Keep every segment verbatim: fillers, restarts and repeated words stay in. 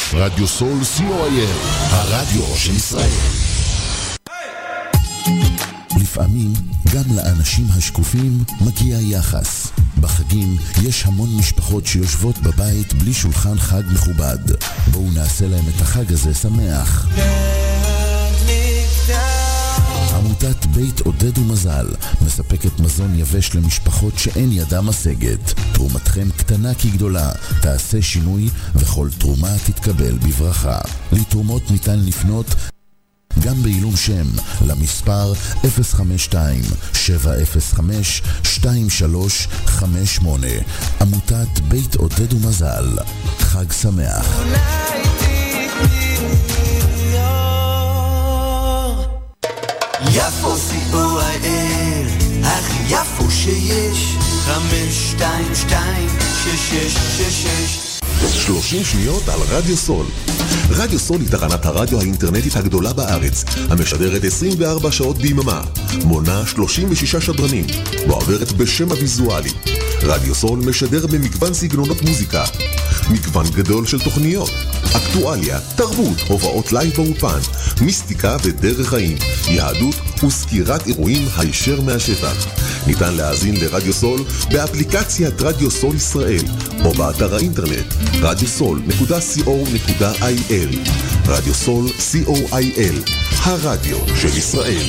רדיו סול סי או איי אל, הרדיו של ישראל. לפעמים גם לאנשים השקופים מגיע יחס. בחגים יש המון משפחות שיושבות בבית בלי שולחן חג מכובד. בואו נעשה להם את החג הזה שמח. עמותת בית עודד ומזל מספקת מזון יבש למשפחות שאין ידה משגת. תרומתכם קטנה כגדולה, תעשה שינוי וכל תרומה תתקבל בברכה. לתרומות ניתן לפנות גם בעילום שם למספר אפס חמש שתיים שבע אפס חמש שתיים שלוש חמש שמונה. עמותת בית עודד ומזל, חג שמח. יפו סי או איי אל, הכי יפו שיש, חמש שתיים שתיים שש שש שש שש. שלושים שניות על רדיו סול. רדיו סול היא תחנת הרדיו האינטרנטית הגדולה בארץ, המשדרת עשרים וארבע שעות ביממה, מונה שלושים ושישה שדרנים, ועוברת בשם הוויזואלי. רדיו סול משדר במגוון סגנונות מוזיקה, מגוון גדול של תוכניות, אקטואליה, תרבות, הובאות לייב באופן, מיסטיקה ודרך חיים, יהדות וסקירת אירועים הישר מהשטח. ניתן להאזין לרדיו סול באפליקציית רדיו סול ישראל או באתר האינטרנט רדיו סול נקודה סי או נקודה איי אל. רדיו סול סי או איי אל, הרדיו של ישראל.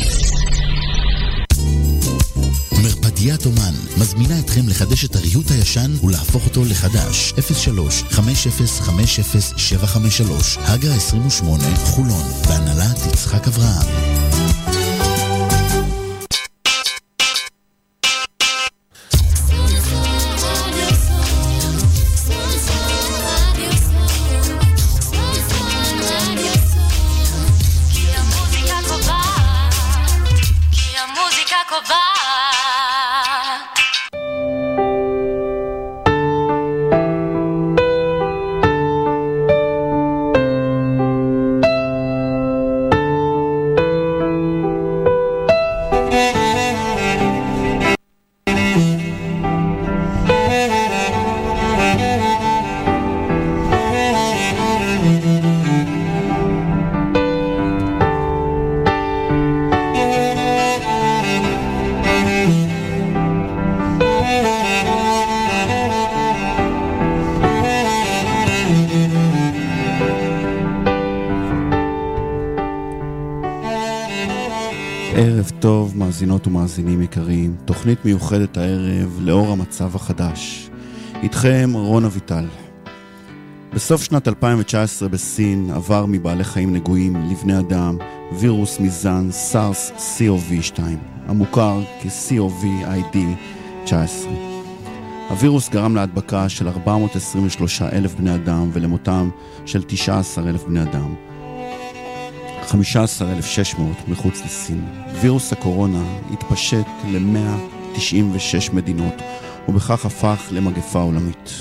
מרפדיית אומן מזמינה אתכם לחדש את הריהוט הישן ולהפוך אותו לחדש. אפס שלוש חמש אפס חמש אפס שבע חמש שלוש, הגה עשרים ושמונה, חולון, בהנהלת יצחק אברהם. טוב, מאזינות ומאזינים יקרים, תוכנית מיוחדת הערב לאור המצב החדש. איתכם רון אביטל. בסוף שנת אלפיים תשע עשרה בסין עבר מבעלי חיים נגועים לבני אדם וירוס מזן סארס סי או וי שתיים, המוכר כ-סי או וי איי די תשע עשרה. הווירוס גרם להדבקה של ארבע מאות עשרים ושלושה אלף בני אדם ולמותם של תשעה עשר אלף בני אדם. חמישה עשר אלף ושש מאות מחוץ לסין. וירוס הקורונה התפשט ל-מאה תשעים ושש מדינות, ובכך הפך למגפה עולמית.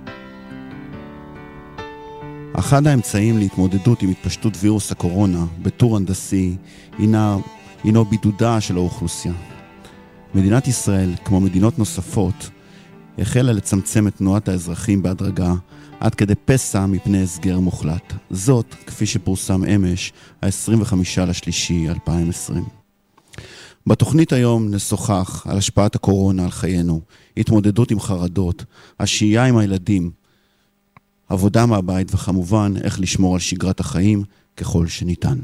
אחד האמצעים להתמודדות עם התפשטות וירוס הקורונה בטור הנדסי הינה, הינו בידודה של האוכלוסייה. מדינת ישראל, כמו מדינות נוספות, החלה לצמצם את תנועת האזרחים בהדרגה עד כדי פסע מפני הסגר מוחלט. זאת, כפי שפורסם אמש, ה-עשרים וחמישה לשלישי אלפיים עשרים. בתוכנית היום נשוחח על השפעת הקורונה על חיינו, התמודדות עם חרדות, השהייה עם הילדים, עבודה מהבית וכמובן איך לשמור על שגרת החיים ככל שניתן.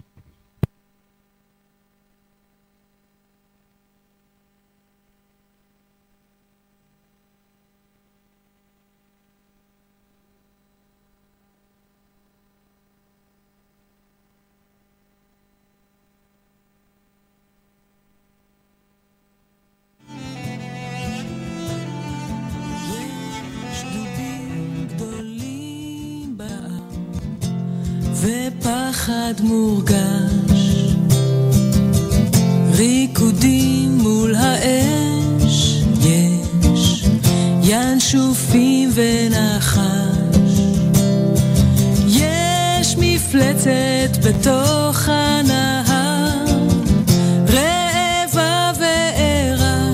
ופחד מורגש, ריקודים מול האש, יש ינשופים ונחש, יש מפלצת בתוך הנהר, רעבה וערה,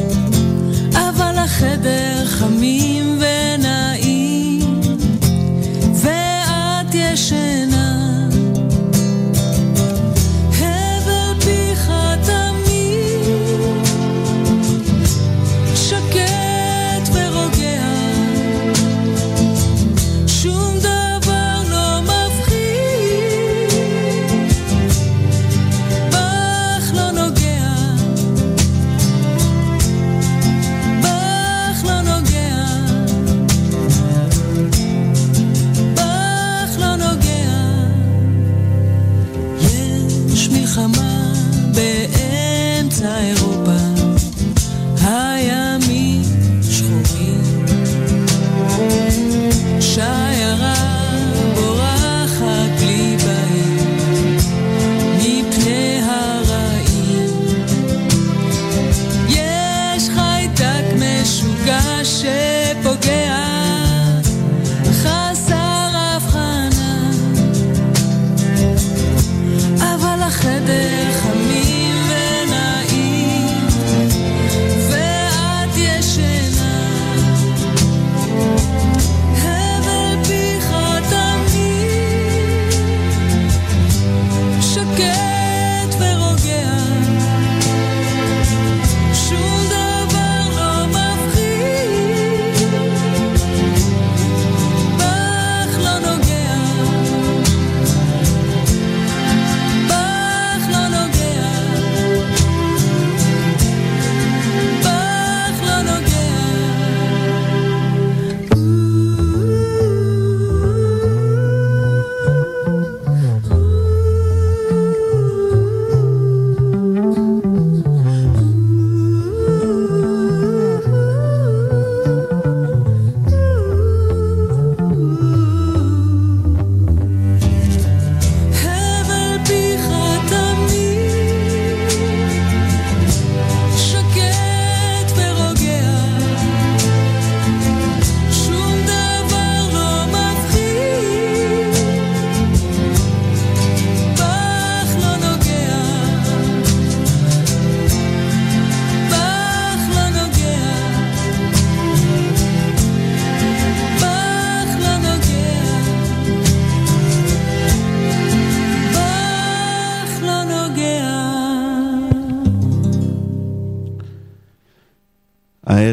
אבל החדר חמים ונעים,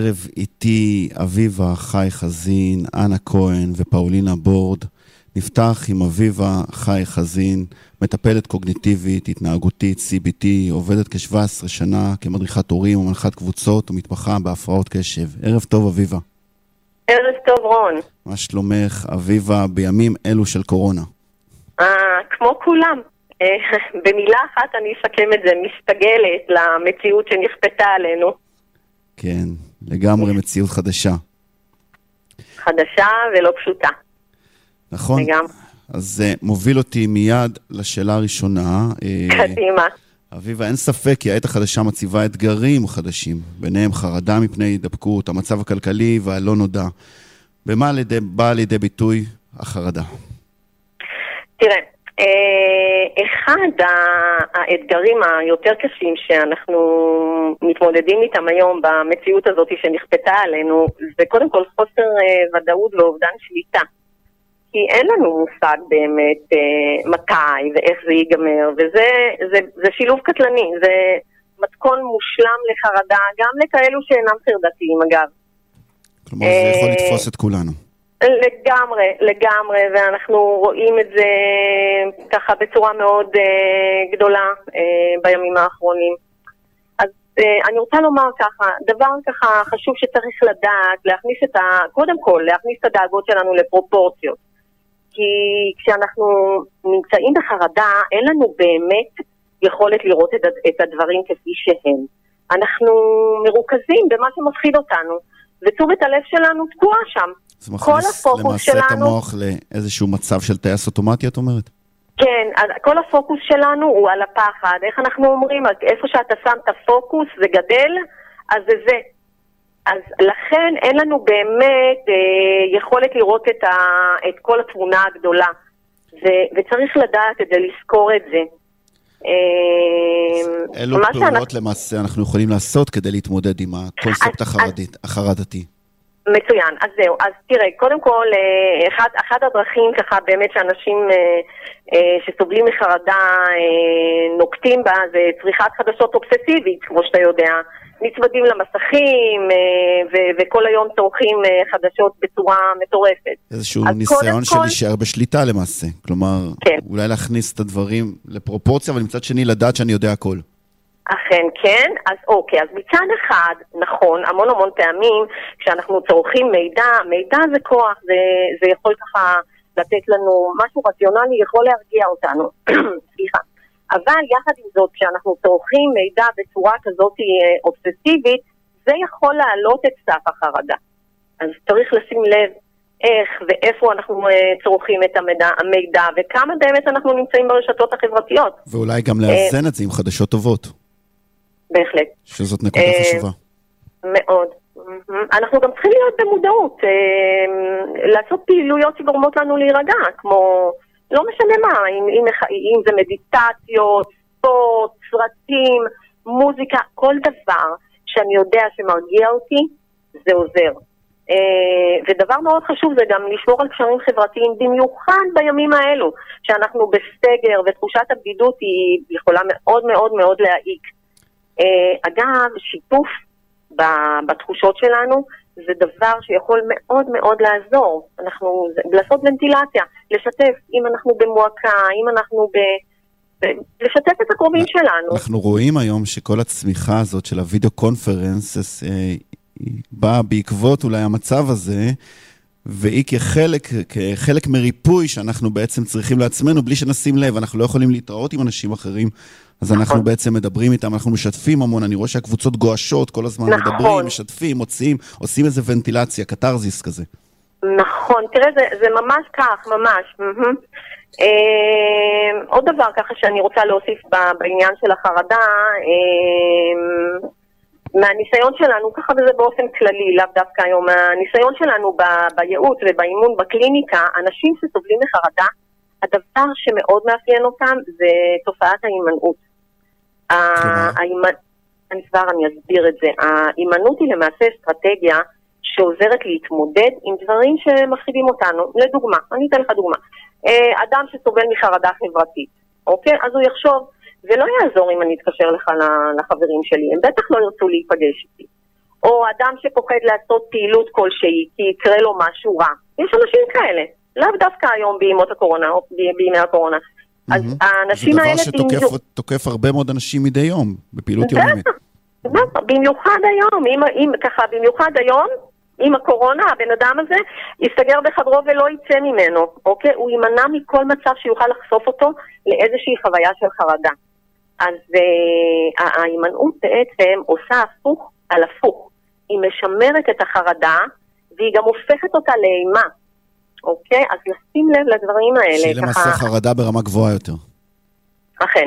הערב איתי אביבה חי חזין, אנה כהן ופאולינה בורד. נפתח עם אביבה חי חזין, מטפלת קוגניטיבית, התנהגותית, סי בי טי, עובדת כ-שבע עשרה שנה כמדריכת הורים ומנחת קבוצות ומתמחה בהפרעות קשב. ערב טוב אביבה. ערב טוב רון. מה שלומך אביבה בימים אלו של קורונה? אה, כמו כולם. במילה אחת אני אסכם את זה, מסתגלת למציאות שנכפתה עלינו. כן, לגמרי מציאות חדשה. חדשה ולא פשוטה. נכון. לגמרי. אז זה מוביל אותי מיד לשאלה הראשונה. קדימה. אביבה, אין ספק כי העת החדשה מציבה אתגרים חדשים, ביניהם חרדה מפני הידבקות, המצב הכלכלי והלא נודע. במה באה לידי ביטוי החרדה? תראה, אחד האתגרים היותר קשים שאנחנו מתמודדים איתם היום במציאות הזאת שנכפתה עלינו, זה קודם כל חוסר ודאות ואובדן שליטה. כי אין לנו מושג באמת אה, מתי ואיך זה ייגמר, וזה זה, זה שילוב קטלני, זה מתכון מושלם לחרדה, גם לכאלו שאינם חרדתיים אגב. כלומר זה יכול לתפוס את כולנו. לגמרי, לגמרי, ואנחנו רואים את זה ככה בצורה מאוד אה, גדולה אה, בימים האחרונים. אז אה, אני רוצה לומר ככה, דבר ככה חשוב שצריך לדעת, להכניס את ה... קודם כל, להכניס את הדאגות שלנו לפרופורציות. כי כשאנחנו נמצאים בחרדה, אין לנו באמת יכולת לראות את הדברים כפי שהם. אנחנו מרוכזים במה שמפחיד אותנו, ותשומת הלב שלנו תקועה שם. זה מכניס למעשה את המוח לאיזשהו מצב של טייס אוטומטי, את אומרת? כן, אז כל הפוקוס שלנו הוא על הפחד. איך אנחנו אומרים, איפה שאתה שם את הפוקוס זה גדל, אז זה זה. אז לכן אין לנו באמת אה, יכולת לראות את, ה, את כל התמונה הגדולה, ו, וצריך לדעת את זה, לזכור את זה. אה, אילו פעולות שאנחנו... למעשה אנחנו יכולים לעשות כדי להתמודד עם הקונספט אז, החרדית, אז... החרדתי? מצוין, אז זהו, אז תראה, קודם כל, אחד, אחד הדרכים ככה באמת שאנשים אה, אה, שסובלים מחרדה אה, נוקטים בה, זה צריכת חדשות אובססיבית, כמו שאתה יודע, נצמדים למסכים ו- וכל היום צורכים חדשות בצורה מטורפת. איזשהו ניסיון של להישאר בשליטה למעשה. כלומר, כן. אולי להכניס את הדברים לפרופורציה, אבל מצד שני לדעת שאני יודע הכל. אכן כן, אז אוקיי, אז מצד אחד, נכון, המון המון פעמים כשאנחנו צורכים מידע, מידע זה כוח, זה, זה יכול ככה לתת לנו משהו רציונלי, יכול להרגיע אותנו. סליחה. אבל יחד עם זאת, כשאנחנו צורכים מידע בצורה כזאת אובססיבית, זה יכול להעלות את סף החרדה. אז צריך לשים לב איך ואיפה אנחנו צורכים את המידע, המידע, וכמה באמת אנחנו נמצאים ברשתות החברתיות. ואולי גם לאזן את זה עם חדשות טובות. בהחלט. שזאת נקודה חשובה. מאוד. אנחנו גם צריכים להיות במודעות, לעשות פעילויות שגורמות לנו להירגע, כמו... לא משנה מה, אם, אם, אם זה מדיטציות, ספורט, סרטים, מוזיקה, כל דבר שאני יודע שמרגיע אותי, זה עוזר. ודבר מאוד חשוב זה גם לשמור על קשרים חברתיים, במיוחד בימים האלו, שאנחנו בסגר ותחושת הבדידות היא יכולה מאוד מאוד מאוד להעיק. אגב, שיתוף בתחושות שלנו, זה דבר שיכול מאוד מאוד לעזור. אנחנו, לעשות ונטילציה, לשתף אם אנחנו במועקה, אם אנחנו ב... לשתף את הקרובים שלנו. אנחנו רואים היום שכל הצמיחה הזאת של הוידאו קונפרנס באה בעקבות אולי המצב הזה, והיא כחלק, כחלק מריפוי שאנחנו בעצם צריכים לעצמנו בלי שנשים לב. אנחנו לא יכולים להתראות עם אנשים אחרים, אז אנחנו בעצם מדברים איתם, אנחנו משתפים המון, אני רואה שהקבוצות גואשות, כל הזמן מדברים, משתפים, מוצאים, עושים איזה ונטילציה, קטרזיס כזה. נכון, תראה, זה, זה ממש כך, ממש. עוד דבר ככה שאני רוצה להוסיף בעניין של החרדה, מהניסיון שלנו, ככה וזה באופן כללי, לאו דווקא היום, מהניסיון שלנו בייעוץ ובאימון בקליניקה, אנשים שסובלים מחרדה, הדבר שמאוד מאפיין אותם זה תופעת ההימנעות. אני כבר אני אסביר את זה. ההימנעות היא למעשה אסטרטגיה שעוזרת להתמודד עם דברים שמפחידים אותנו. לדוגמה, אני אתן לך דוגמה. אדם שסובל מחרדה חברתית, אוקיי? אז הוא יחשוב, זה לא יעזור אם אני אתקשר לך לחברים שלי, הם בטח לא ירצו להיפגש איתי. או אדם שפוחד לעשות פעילות כלשהי, כי יקרה לו משהו רע. יש אנשים כאלה, לאו דווקא היום בימות הקורונה, או בימי הקורונה. אז האנשים האלה... זה דבר שתוקף הרבה מאוד אנשים מדי יום, בפעילות יומית. במיוחד היום, ככה, במיוחד היום, עם הקורונה, הבן אדם הזה יסתגר בחדרו ולא יצא ממנו, אוקיי? הוא יימנע מכל מצב שיוכל לחשוף אותו לאיזושהי חוויה של חרדה. אז uh, ההימנעות בעצם עושה הפוך על הפוך. היא משמרת את החרדה, והיא גם הופכת אותה לאימה. אוקיי? אז נשים לב לדברים האלה. שהיא למעשה ככה... חרדה ברמה גבוהה יותר. אכן.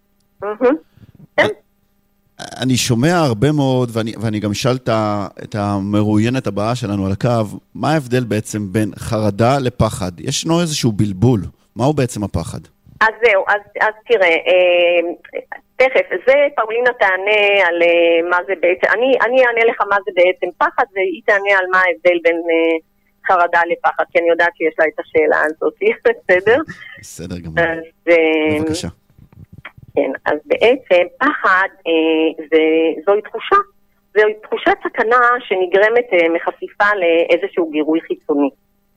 כן. אני שומע הרבה מאוד, ואני, ואני גם אשאל את המרואיינת הבאה שלנו על הקו, מה ההבדל בעצם בין חרדה לפחד? ישנו איזשהו בלבול. מהו בעצם הפחד? אז זהו, אז, אז תראה, אה, תכף, זה פאולינה תענה על אה, מה זה בעצם, אני, אני אענה לך מה זה בעצם פחד, והיא תענה על מה ההבדל בין אה, חרדה לפחד, כי אני יודעת שיש לה את השאלה הזאת, בסדר? בסדר גמור. אז, אה, בבקשה. כן, אז בעצם פחד אה, זה, זוהי תחושה, זוהי תחושת סכנה שנגרמת אה, מחשיפה לאיזשהו גירוי חיצוני.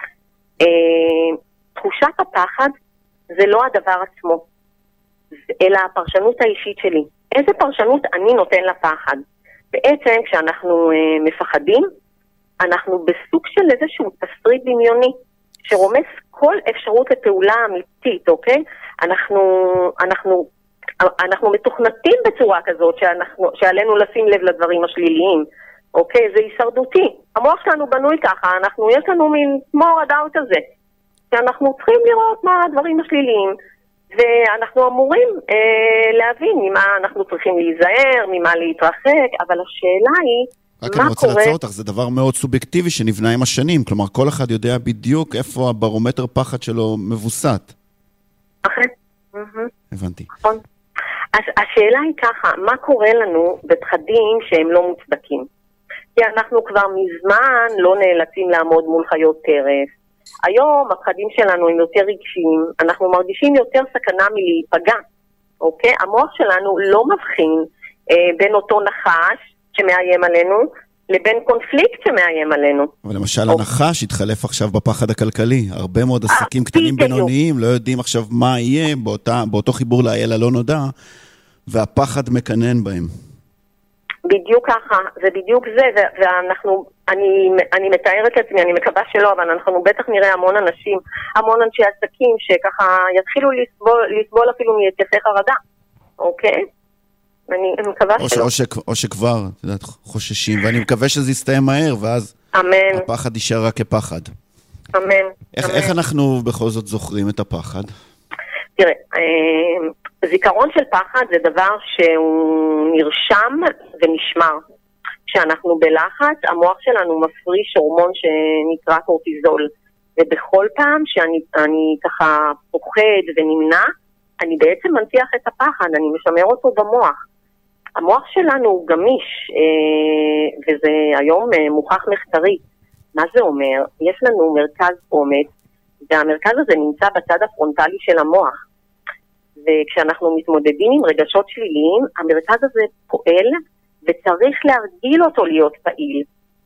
אה, תחושת הפחד זה לא הדבר עצמו, אלא הפרשנות האישית שלי. איזה פרשנות אני נותן לפחד? בעצם כשאנחנו אה, מפחדים, אנחנו בסוג של איזשהו תסריט דמיוני, שרומס כל אפשרות לפעולה אמיתית, אוקיי? אנחנו, אנחנו, אנחנו מתוכנתים בצורה כזאת שאנחנו, שעלינו לשים לב לדברים השליליים, אוקיי? זה הישרדותי. המוח שלנו בנוי ככה, אנחנו, יש לנו מין כמו רדאוט הזה, שאנחנו צריכים לראות מה הדברים השליליים, ואנחנו אמורים אה, להבין ממה אנחנו צריכים להיזהר, ממה להתרחק, אבל השאלה היא, רק אני רוצה לעצור אותך, זה דבר מאוד סובייקטיבי שנבנה עם השנים, כלומר כל אחד יודע בדיוק איפה הברומטר פחד שלו מבוסת. אחרי. הבנתי. נכון. אז השאלה היא ככה, מה קורה לנו בפחדים שהם לא מוצדקים? כי אנחנו כבר מזמן לא נאלצים לעמוד מול חיות טרף. היום הפחדים שלנו הם יותר רגשיים, אנחנו מרגישים יותר סכנה מלהיפגע, אוקיי? המוח שלנו לא מבחין אה, בין אותו נחש שמאיים עלינו, לבין קונפליקט שמאיים עלינו. אבל למשל הנחש התחלף עכשיו בפחד הכלכלי. הרבה מאוד עסקים קטנים בינוניים לא יודעים עכשיו מה יהיה באותה, באותו חיבור לאייל הלא נודע, והפחד מקנן בהם. בדיוק ככה, זה בדיוק זה, ואנחנו, אני, אני מתארת לעצמי, אני מקווה שלא, אבל אנחנו בטח נראה המון אנשים, המון אנשי עסקים שככה יתחילו לסבול, לסבול אפילו מיתיחי חרדה, אוקיי? אני מקווה או שלא. או, ש, או שכבר, את יודעת, חוששים, ואני מקווה שזה יסתיים מהר, ואז אמן. הפחד יישאר רק כפחד. אמן. איך, אמן. איך אנחנו בכל זאת זוכרים את הפחד? תראה, זיכרון של פחד זה דבר שהוא נרשם ונשמר. כשאנחנו בלחץ, המוח שלנו מפריש הורמון שנקרא קורטיזול. ובכל פעם שאני אני ככה פוחד ונמנע, אני בעצם מנתיח את הפחד, אני משמר אותו במוח. המוח שלנו הוא גמיש, וזה היום מוכח מחקרית. מה זה אומר? יש לנו מרכז אומץ, והמרכז הזה נמצא בצד הפרונטלי של המוח. וכשאנחנו מתמודדים עם רגשות שליליים, המרכז הזה פועל, וצריך להרגיל אותו להיות פעיל.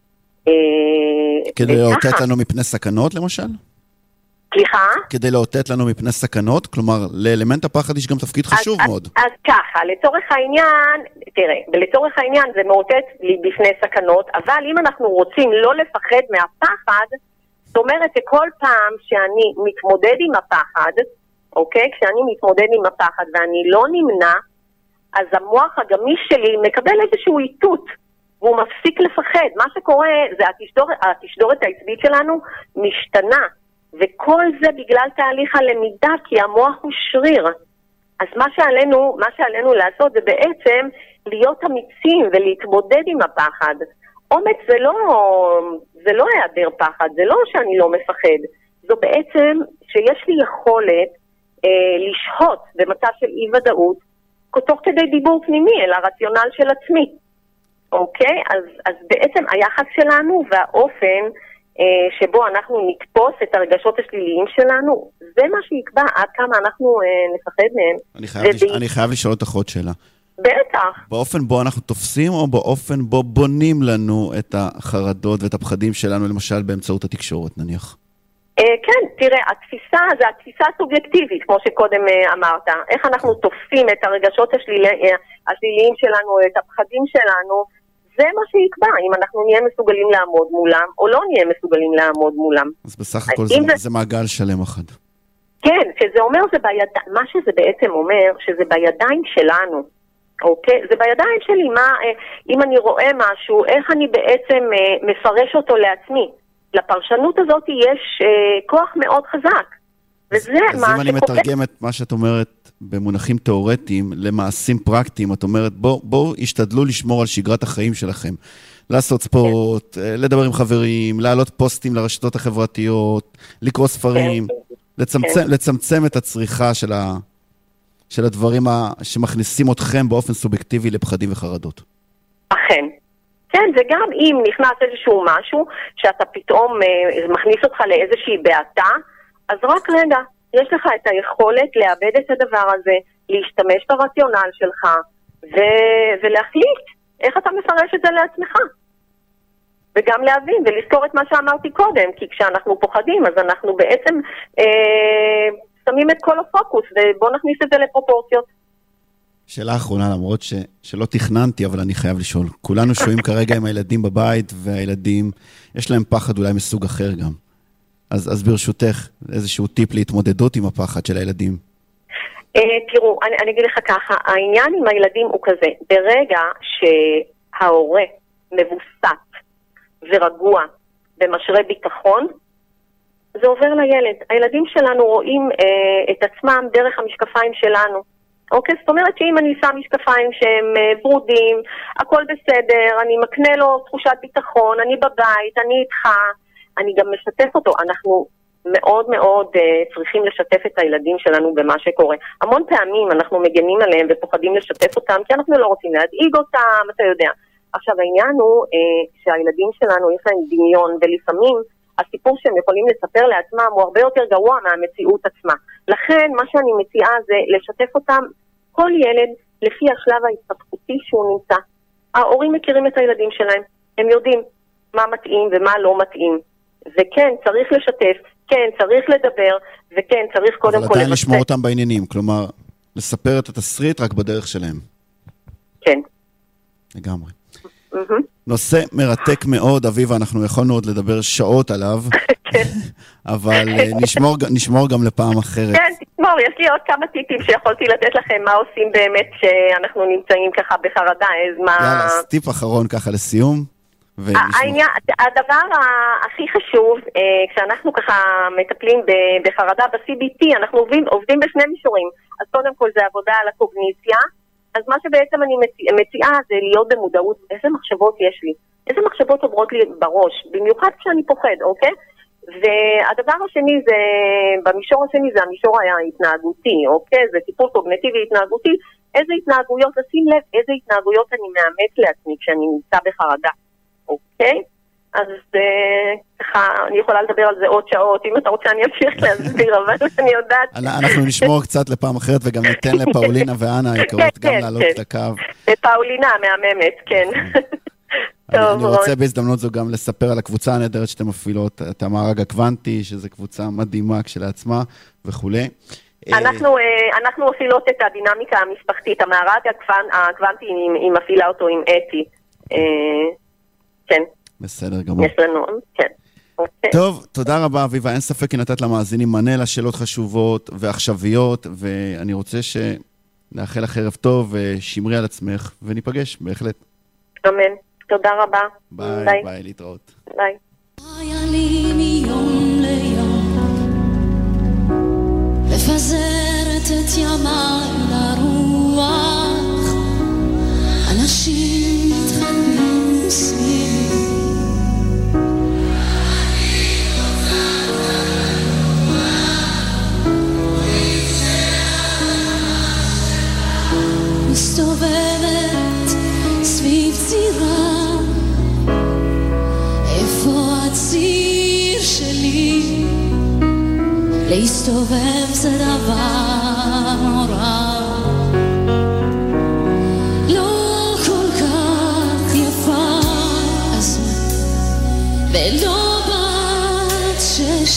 כדי לאותת לנו מפני סכנות, למשל? סליחה? כדי לאותת לנו מפני סכנות, כלומר, לאלמנט הפחד יש גם תפקיד חשוב אז, מאוד. אז, אז ככה, לצורך העניין, תראה, לצורך העניין זה מאותת לי בפני סכנות, אבל אם אנחנו רוצים לא לפחד מהפחד, זאת אומרת שכל פעם שאני מתמודד עם הפחד, אוקיי? כשאני מתמודד עם הפחד ואני לא נמנע, אז המוח הגמיש שלי מקבל איזשהו איתות, והוא מפסיק לפחד. מה שקורה זה התשדורת, התשדורת העצבית שלנו משתנה, וכל זה בגלל תהליך הלמידה, כי המוח הוא שריר. אז מה שעלינו, מה שעלינו לעשות זה בעצם להיות אמיצים ולהתמודד עם הפחד. אומץ זה לא, זה לא היעדר פחד, זה לא שאני לא מפחד. זו בעצם שיש לי יכולת אה, לשהות במצב של אי ודאות, תוך כדי דיבור פנימי אל הרציונל של עצמי. אוקיי? אז, אז בעצם היחס שלנו והאופן אה, שבו אנחנו נתפוס את הרגשות השליליים שלנו, זה מה שיקבע עד כמה אנחנו אה, נפחד מהם. אני חייב, וזה... לש... אני חייב לשאול אותך עוד שאלה. בטח. באופן בו אנחנו תופסים, או באופן בו בונים לנו את החרדות ואת הפחדים שלנו, למשל באמצעות התקשורת, נניח? כן, תראה, התפיסה, זה התפיסה הסובייקטיבית, כמו שקודם אמרת. איך אנחנו תופסים את הרגשות השליליים שלנו, את הפחדים שלנו, זה מה שיקבע, אם אנחנו נהיה מסוגלים לעמוד מולם, או לא נהיה מסוגלים לעמוד מולם. אז בסך הכל זה, זה... זה מעגל שלם אחד. כן, שזה אומר, זה ביד... מה שזה בעצם אומר, שזה בידיים שלנו. אוקיי? זה בידיים שלי, מה, אם אני רואה משהו, איך אני בעצם מפרש אותו לעצמי. לפרשנות הזאת יש כוח מאוד חזק. וזה מה שקורה. אז אם אני מתרגם את מה שאת אומרת במונחים תיאורטיים למעשים פרקטיים, את אומרת, בואו בוא, השתדלו לשמור על שגרת החיים שלכם. לעשות ספורט, לדבר עם חברים, להעלות פוסטים לרשתות החברתיות, לקרוא ספרים, לצמצם, לצמצם את הצריכה של, ה, של הדברים ה, שמכניסים אתכם באופן סובייקטיבי לפחדים וחרדות. אכן. כן, וגם אם נכנס איזשהו משהו שאתה פתאום אה, מכניס אותך לאיזושהי בעתה, אז רק רגע, יש לך את היכולת לאבד את הדבר הזה, להשתמש ברציונל שלך, ו- ולהחליט איך אתה מפרש את זה לעצמך. וגם להבין ולזכור את מה שאמרתי קודם, כי כשאנחנו פוחדים, אז אנחנו בעצם אה, שמים את כל הפוקוס, ובוא נכניס את זה לפרופורציות. שאלה אחרונה, למרות ש, שלא תכננתי, אבל אני חייב לשאול. כולנו שוהים כרגע עם הילדים בבית, והילדים, יש להם פחד אולי מסוג אחר גם. אז, אז ברשותך, איזשהו טיפ להתמודדות עם הפחד של הילדים. תראו, אני, אני אגיד לך ככה, העניין עם הילדים הוא כזה, ברגע שההורה מבוסת ורגוע במשרה ביטחון, זה עובר לילד. הילדים שלנו רואים אה, את עצמם דרך המשקפיים שלנו. אוקיי, זאת אומרת שאם אני שם משקפיים שהם ברודים, הכל בסדר, אני מקנה לו תחושת ביטחון, אני בבית, אני איתך, אני גם משתף אותו. אנחנו מאוד מאוד uh, צריכים לשתף את הילדים שלנו במה שקורה. המון פעמים אנחנו מגנים עליהם ופוחדים לשתף אותם, כי אנחנו לא רוצים להדאיג אותם, אתה יודע. עכשיו העניין הוא uh, שהילדים שלנו יש להם דמיון, ולפעמים הסיפור שהם יכולים לספר לעצמם הוא הרבה יותר גרוע מהמציאות עצמה. לכן מה שאני מציעה זה לשתף אותם, כל ילד לפי השלב ההתפתחותי שהוא נמצא. ההורים מכירים את הילדים שלהם, הם יודעים מה מתאים ומה לא מתאים. וכן, צריך לשתף, כן, צריך לדבר, וכן, צריך קודם כל... אבל עדיין לשמור אותם בעניינים, כלומר, לספר את התסריט רק בדרך שלהם. כן. לגמרי. נושא מרתק מאוד, אביבה, אנחנו יכולנו עוד לדבר שעות עליו, אבל נשמור, נשמור גם לפעם אחרת. כן, תשמור, יש לי עוד כמה טיפים שיכולתי לתת לכם מה עושים באמת שאנחנו נמצאים ככה בחרדה, אז מה... יאללה, אז טיפ אחרון ככה לסיום. העניין, הדבר הכי חשוב, כשאנחנו ככה מטפלים בחרדה ב-סי בי טי, אנחנו עובדים, עובדים בשני מישורים. אז קודם כל זה עבודה על הקוגניציה, אז מה שבעצם אני מציעה, מציעה זה להיות במודעות, איזה מחשבות יש לי, איזה מחשבות עוברות לי בראש, במיוחד כשאני פוחד, אוקיי? והדבר השני זה, במישור השני זה המישור ההתנהגותי, אוקיי? זה טיפול קוגניטיבי התנהגותי, איזה התנהגויות, לשים לב איזה התנהגויות אני מאמץ לעצמי כשאני נמצא בחרדה, אוקיי? אז ככה, אני יכולה לדבר על זה עוד שעות, אם אתה רוצה אני אמשיך להסביר, אבל אני יודעת... אנחנו נשמור קצת לפעם אחרת, וגם ניתן לפאולינה ואנה היקרות גם לעלות את הקו. לפאולינה המהממת, כן. אני רוצה בהזדמנות זו גם לספר על הקבוצה הנהדרת שאתם מפעילות, את המארג הקוונטי, שזו קבוצה מדהימה כשלעצמה וכו'. אנחנו מפעילות את הדינמיקה המשפחתית, המארג הקוונטי, היא מפעילה אותו עם אתי. כן. בסדר גמור. יש לנו, כן. טוב, תודה רבה אביבה, אין ספק כי נתת למאזינים מענה לשאלות חשובות ועכשוויות, ואני רוצה שנאחל לך ערב טוב ושמרי על עצמך, וניפגש בהחלט. אמן, תודה רבה. ביי, ביי, ביי להתראות. ביי. היה לי מיום ליום לפזרת את ימי לרוח, אנשים מתחלמים סביבי, מסתובבת סביב צירה, איפה הציר שלי? להסתובב זה דבר נורא,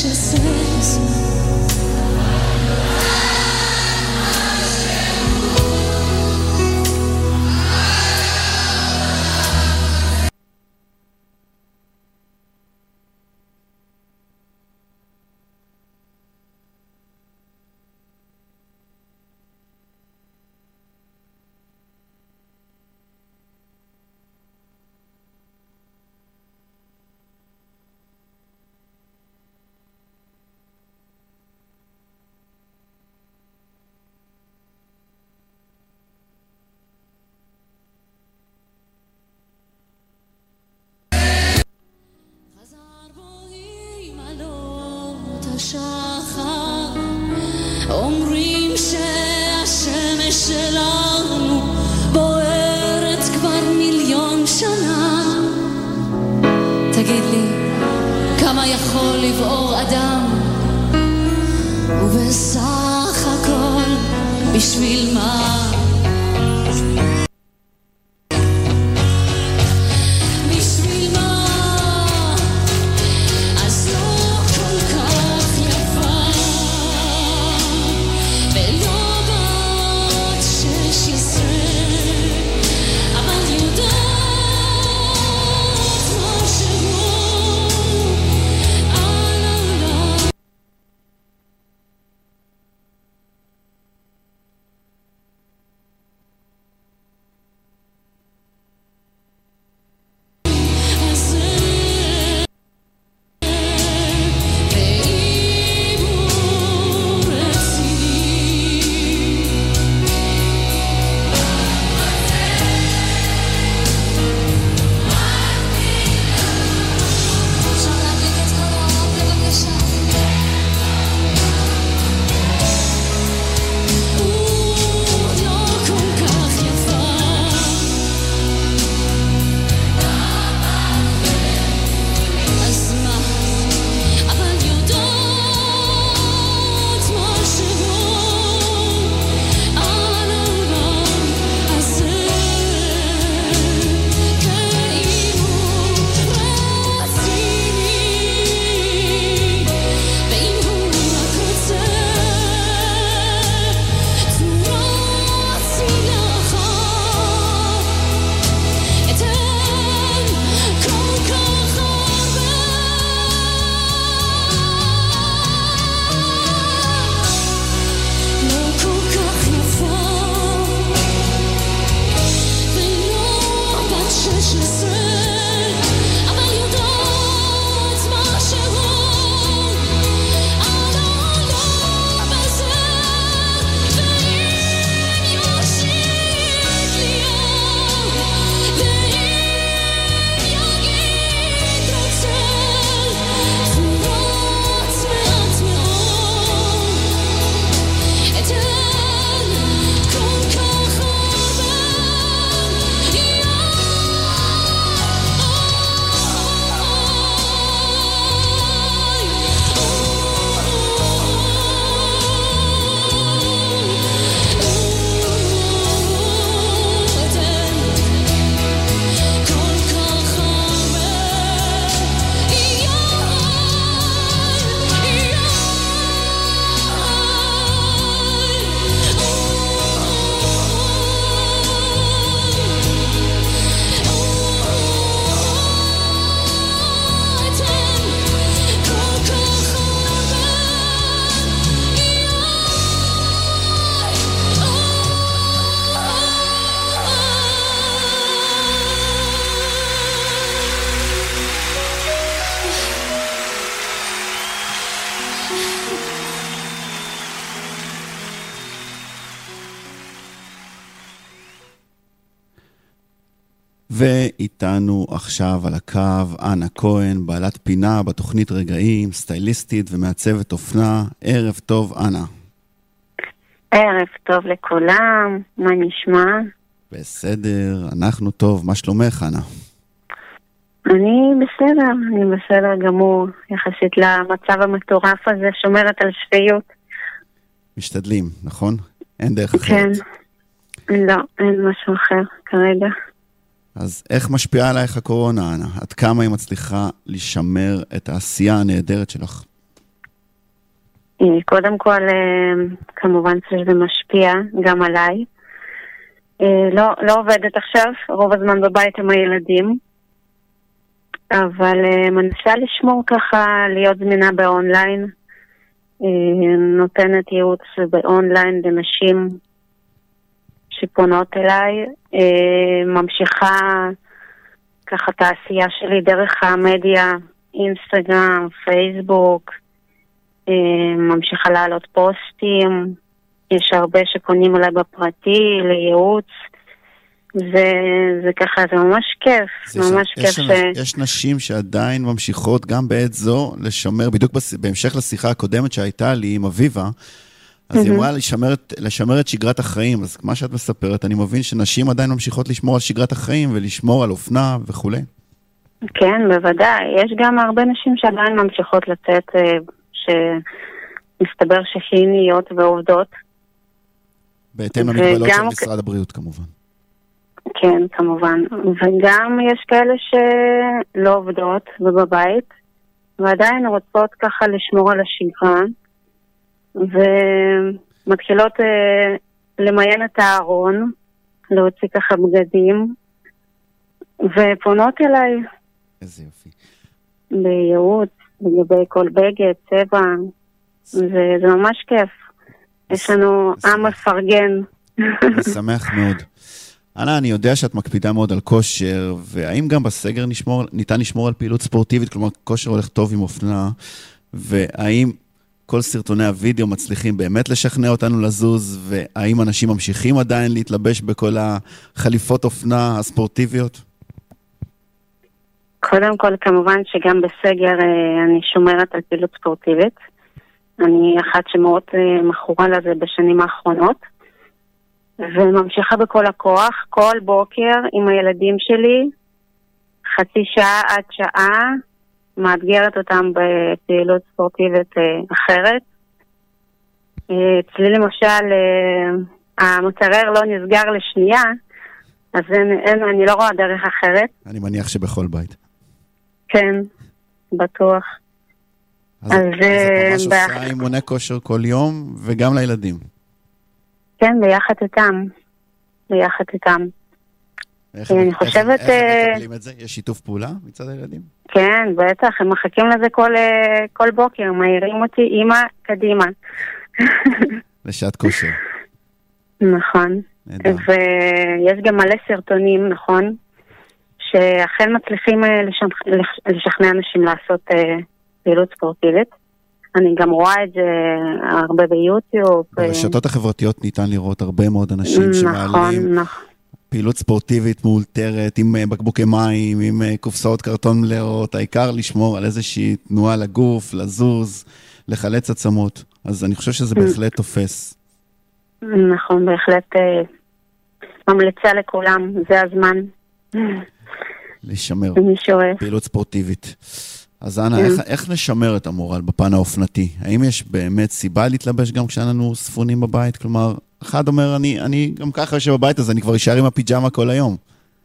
she says. השחר אומרים שהשמש שלנו בוערת כבר מיליון שנה. תגיד לי, כמה יכול לבעור אדם, ובסך הכל בשביל מה? ואיתנו עכשיו על הקו אנה כהן, בעלת פינה בתוכנית רגעים, סטייליסטית ומעצבת אופנה. ערב טוב, אנה. ערב טוב לכולם, מה נשמע? בסדר, אנחנו טוב. מה שלומך, אנה? אני בסדר, אני בסדר גמור, יחסית למצב המטורף הזה, שומרת על שפיות. משתדלים, נכון? אין דרך אחרת. כן, לא, אין משהו אחר כרגע. אז איך משפיעה עלייך הקורונה, אנה? עד כמה היא מצליחה לשמר את העשייה הנהדרת שלך? קודם כל, כמובן שזה משפיע גם עליי. לא, לא עובדת עכשיו, רוב הזמן בבית עם הילדים, אבל מנסה לשמור ככה, להיות זמינה באונליין, נותנת ייעוץ באונליין לנשים שפונות אליי, ממשיכה ככה את העשייה שלי דרך המדיה, אינסטגרם, פייסבוק, ממשיכה לעלות פוסטים, יש הרבה שפונים אליי בפרטי, לייעוץ, זה, זה ככה, זה ממש כיף, זה ממש ש... כיף יש, ש... יש נשים שעדיין ממשיכות גם בעת זו לשמר, בדיוק בס... בהמשך לשיחה הקודמת שהייתה לי עם אביבה, אז היא אמרה לשמר, לשמר את שגרת החיים, אז מה שאת מספרת, אני מבין שנשים עדיין ממשיכות לשמור על שגרת החיים ולשמור על אופנה וכו'. כן, בוודאי. יש גם הרבה נשים שעדיין ממשיכות לצאת, שמסתבר שחיוניות ועובדות. בהתאם למגבלות של משרד הבריאות כמובן. כן, כמובן. וגם יש כאלה שלא עובדות ובבית, ועדיין רוצות ככה לשמור על השגרה. ומתחילות אה, למיין את הארון, להוציא ככה בגדים, ופונות אליי. איזה יופי. בייעוץ, לגבי כל בגד, צבע, זה, זה ממש כיף. יש לנו עם מפרגן. זה שמח מאוד. אנה, אני יודע שאת מקפידה מאוד על כושר, והאם גם בסגר נשמור, ניתן לשמור על פעילות ספורטיבית, כלומר כושר הולך טוב עם אופנה, והאם כל סרטוני הוידאו מצליחים באמת לשכנע אותנו לזוז, והאם אנשים ממשיכים עדיין להתלבש בכל החליפות אופנה הספורטיביות? קודם כל, כמובן שגם בסגר אני שומרת על פעילות ספורטיבית. אני אחת שמאוד מכורה לזה בשנים האחרונות, וממשיכה בכל הכוח, כל בוקר עם הילדים שלי, חצי שעה עד שעה, מאתגרת אותם בפעילות ספורטיבית אחרת. אצלי למשל, המקרר לא נסגר לשנייה, אז אין, אין, אני לא רואה דרך אחרת. אני מניח שבכל בית. כן, בטוח. אז, אז את ממש עושה אימוני כושר כל יום, וגם לילדים. כן, ביחד איתם. ביחד איתם. איך, אני איך, חושבת... איך הם מקבלים את זה? יש שיתוף פעולה מצד הילדים? כן, בטח, הם מחכים לזה כל, כל בוקר, מהירים אותי, אמא, קדימה. לשעת כושר. נכון. ויש גם מלא סרטונים, נכון, שאכן מצליחים לשכנע אנשים לעשות פעילות ספורטיבית. אני גם רואה את זה הרבה ביוטיוב. ברשתות החברתיות ניתן לראות הרבה מאוד אנשים שמעלים פעילות ספורטיבית מאולתרת, עם בקבוקי מים, עם קופסאות קרטון מלאות, העיקר לשמור על איזושהי תנועה לגוף, לזוז, לחלץ עצמות. אז אני חושב שזה בהחלט תופס. נכון, בהחלט ממליצה לכולם, זה הזמן. לשמר שואף. פעילות ספורטיבית. אז אנה, איך, איך נשמר את המורל בפן האופנתי? האם יש באמת סיבה להתלבש גם כשאנו ספונים בבית? כלומר, אחד אומר, אני, אני גם ככה יושב בבית, אז אני כבר אשאר עם הפיג'מה כל היום.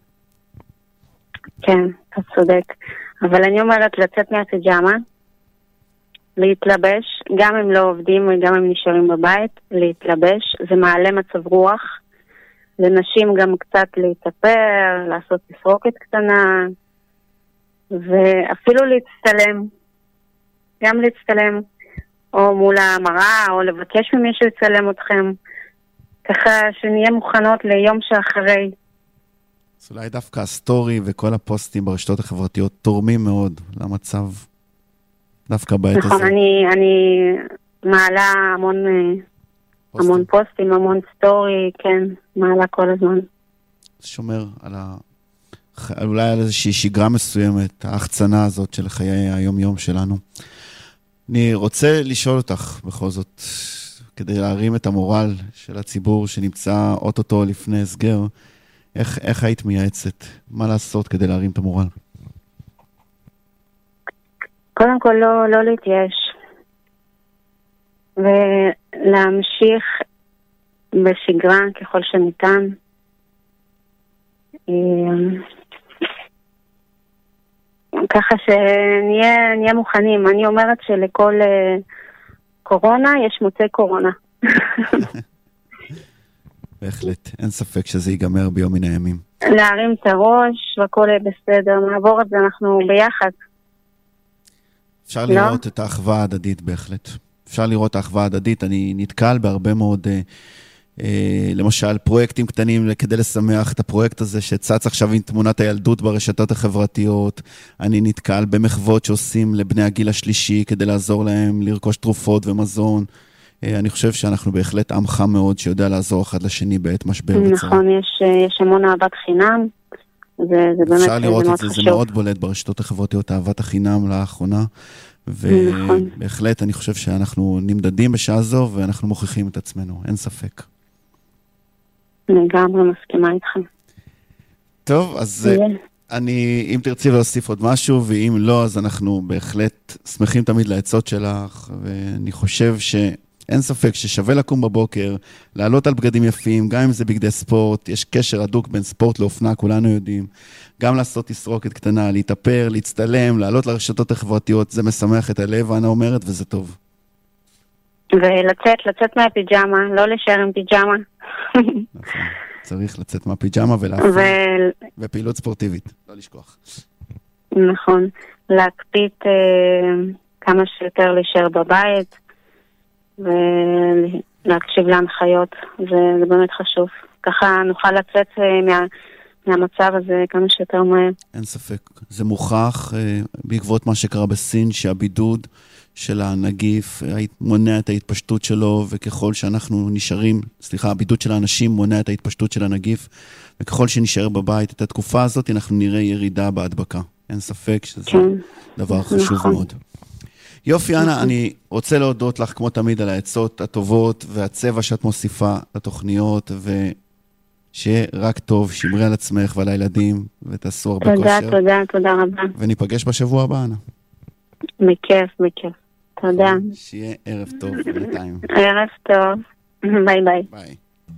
כן, אתה צודק. אבל אני אומרת לצאת מהפיג'מה, להתלבש, גם אם לא עובדים וגם אם נשארים בבית, להתלבש, זה מעלה מצב רוח. לנשים גם קצת להתאפר, לעשות תפרוקת קטנה, ואפילו להצטלם. גם להצטלם, או מול המראה, או לבקש ממישהו לצלם אתכם. ככה שנהיה מוכנות ליום שאחרי. אז אולי דווקא הסטורי וכל הפוסטים ברשתות החברתיות תורמים מאוד למצב דווקא בעת נכון, הזה. נכון, אני, אני מעלה המון, פוסטים. המון פוסטים, המון סטורי, כן, מעלה כל הזמן. שומר על ה... אולי על איזושהי שגרה מסוימת, ההחצנה הזאת של חיי היום-יום שלנו. אני רוצה לשאול אותך בכל זאת, כדי להרים את המורל של הציבור שנמצא אוטוטו לפני הסגר, איך, איך היית מייעצת? מה לעשות כדי להרים את המורל? קודם כל לא, לא להתייאש. ולהמשיך בשגרה ככל שניתן. ככה שנהיה נהיה מוכנים. אני אומרת שלכל קורונה, יש מוצאי קורונה. בהחלט, אין ספק שזה ייגמר ביום מן הימים. להרים את הראש, והכל יהיה בסדר, נעבור את זה, אנחנו ביחד. אפשר לראות את האחווה ההדדית בהחלט. אפשר לראות האחווה ההדדית, אני נתקל בהרבה מאוד, אה, אה, למשל, פרויקטים קטנים כדי לשמח את הפרויקט הזה, שצץ עכשיו עם תמונת הילדות ברשתות החברתיות. אני נתקל במחוות שעושים לבני הגיל השלישי, כדי לעזור להם לרכוש תרופות ומזון. אה, אני חושב שאנחנו בהחלט עם חם מאוד, שיודע לעזור אחד לשני בעת משבר וצרה. נכון, יש, יש המון אהבת חינם. זה, זה באמת, אפשר לראות זה את זה, חשוב. זה מאוד בולט ברשתות החברתיות, אהבת החינם לאחרונה. ובהחלט אני חושב שאנחנו נמדדים בשעה זו, ואנחנו מוכיחים את עצמנו, אין ספק. לגמרי מסכימה איתכם. טוב, אז אני, אם תרצי להוסיף עוד משהו, ואם לא, אז אנחנו בהחלט שמחים תמיד לעצות שלך, ואני חושב שאין ספק ששווה לקום בבוקר, לעלות על בגדים יפים, גם אם זה בגדי ספורט, יש קשר הדוק בין ספורט לאופנה, כולנו יודעים, גם לעשות תסרוקת קטנה, להתאפר, להצטלם, לעלות לרשתות החברתיות, זה משמח את הלב, אני אומרת, וזה טוב. ולצאת, לצאת מהפיג'מה, לא להישאר עם פיג'מה. נכון, צריך לצאת מהפיג'מה ולהפעיל, ו... ופעילות ספורטיבית, לא לשכוח. נכון, להקפיד אה, כמה שיותר להישאר בבית, ולהקשיב להנחיות, זה, זה באמת חשוב. ככה נוכל לצאת אה, מה... מהמצב הזה כמה שיותר מהר. אין ספק. זה מוכח בעקבות מה שקרה בסין, שהבידוד של הנגיף מונע את ההתפשטות שלו, וככל שאנחנו נשארים, סליחה, הבידוד של האנשים מונע את ההתפשטות של הנגיף, וככל שנשאר בבית את התקופה הזאת, אנחנו נראה ירידה בהדבקה. אין ספק שזה כן. דבר חשוב נכון. מאוד. יופי, אנה, נכון. אני רוצה להודות לך כמו תמיד על העצות הטובות, והצבע שאת מוסיפה לתוכניות, ו... שיהיה רק טוב, שמרי על עצמך ועל הילדים, ותעשו הרבה תודה, כושר. תודה, תודה, תודה רבה. וניפגש בשבוע הבא, אנה. בכיף, בכיף. תודה. שיהיה ערב טוב בינתיים. ערב טוב. ביי ביי. ביי.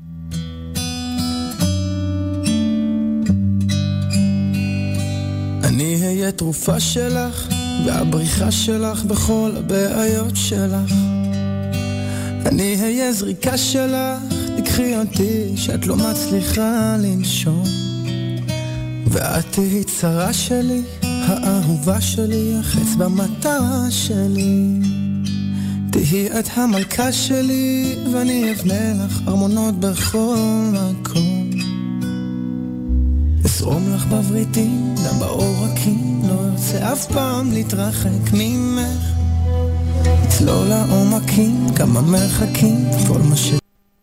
אני אהיה תרופה שלך, והבריחה שלך בכל הבעיות שלך. אני אהיה זריקה שלך, תקחי אותי שאת לא מצליחה לנשום, ואת תהי צרה שלי, האהובה שלי, החץ במטרה שלי. תהי את המלכה שלי, ואני אבנה לך ארמונות בכל מקום. אסרום לך בבריטים, גם בעורקים, לא יוצא אף פעם להתרחק ממך. צלול לעומקים, כמה מרחקים, כל מה ש...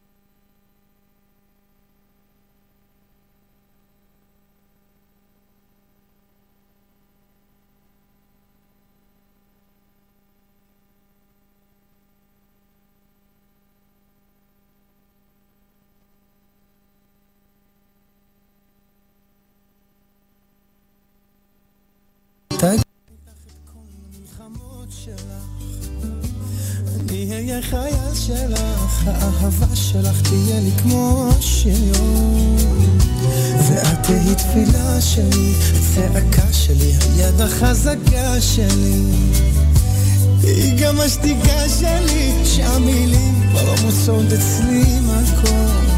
אני אהיה חייל שלך, האהבה שלך תהיה לי כמו שיום, ואת תהי תפילה שלי, צעקה שלי, היד החזקה שלי, היא גם השתיקה שלי, שהמילים כבר לא מוצאות אצלי מקום.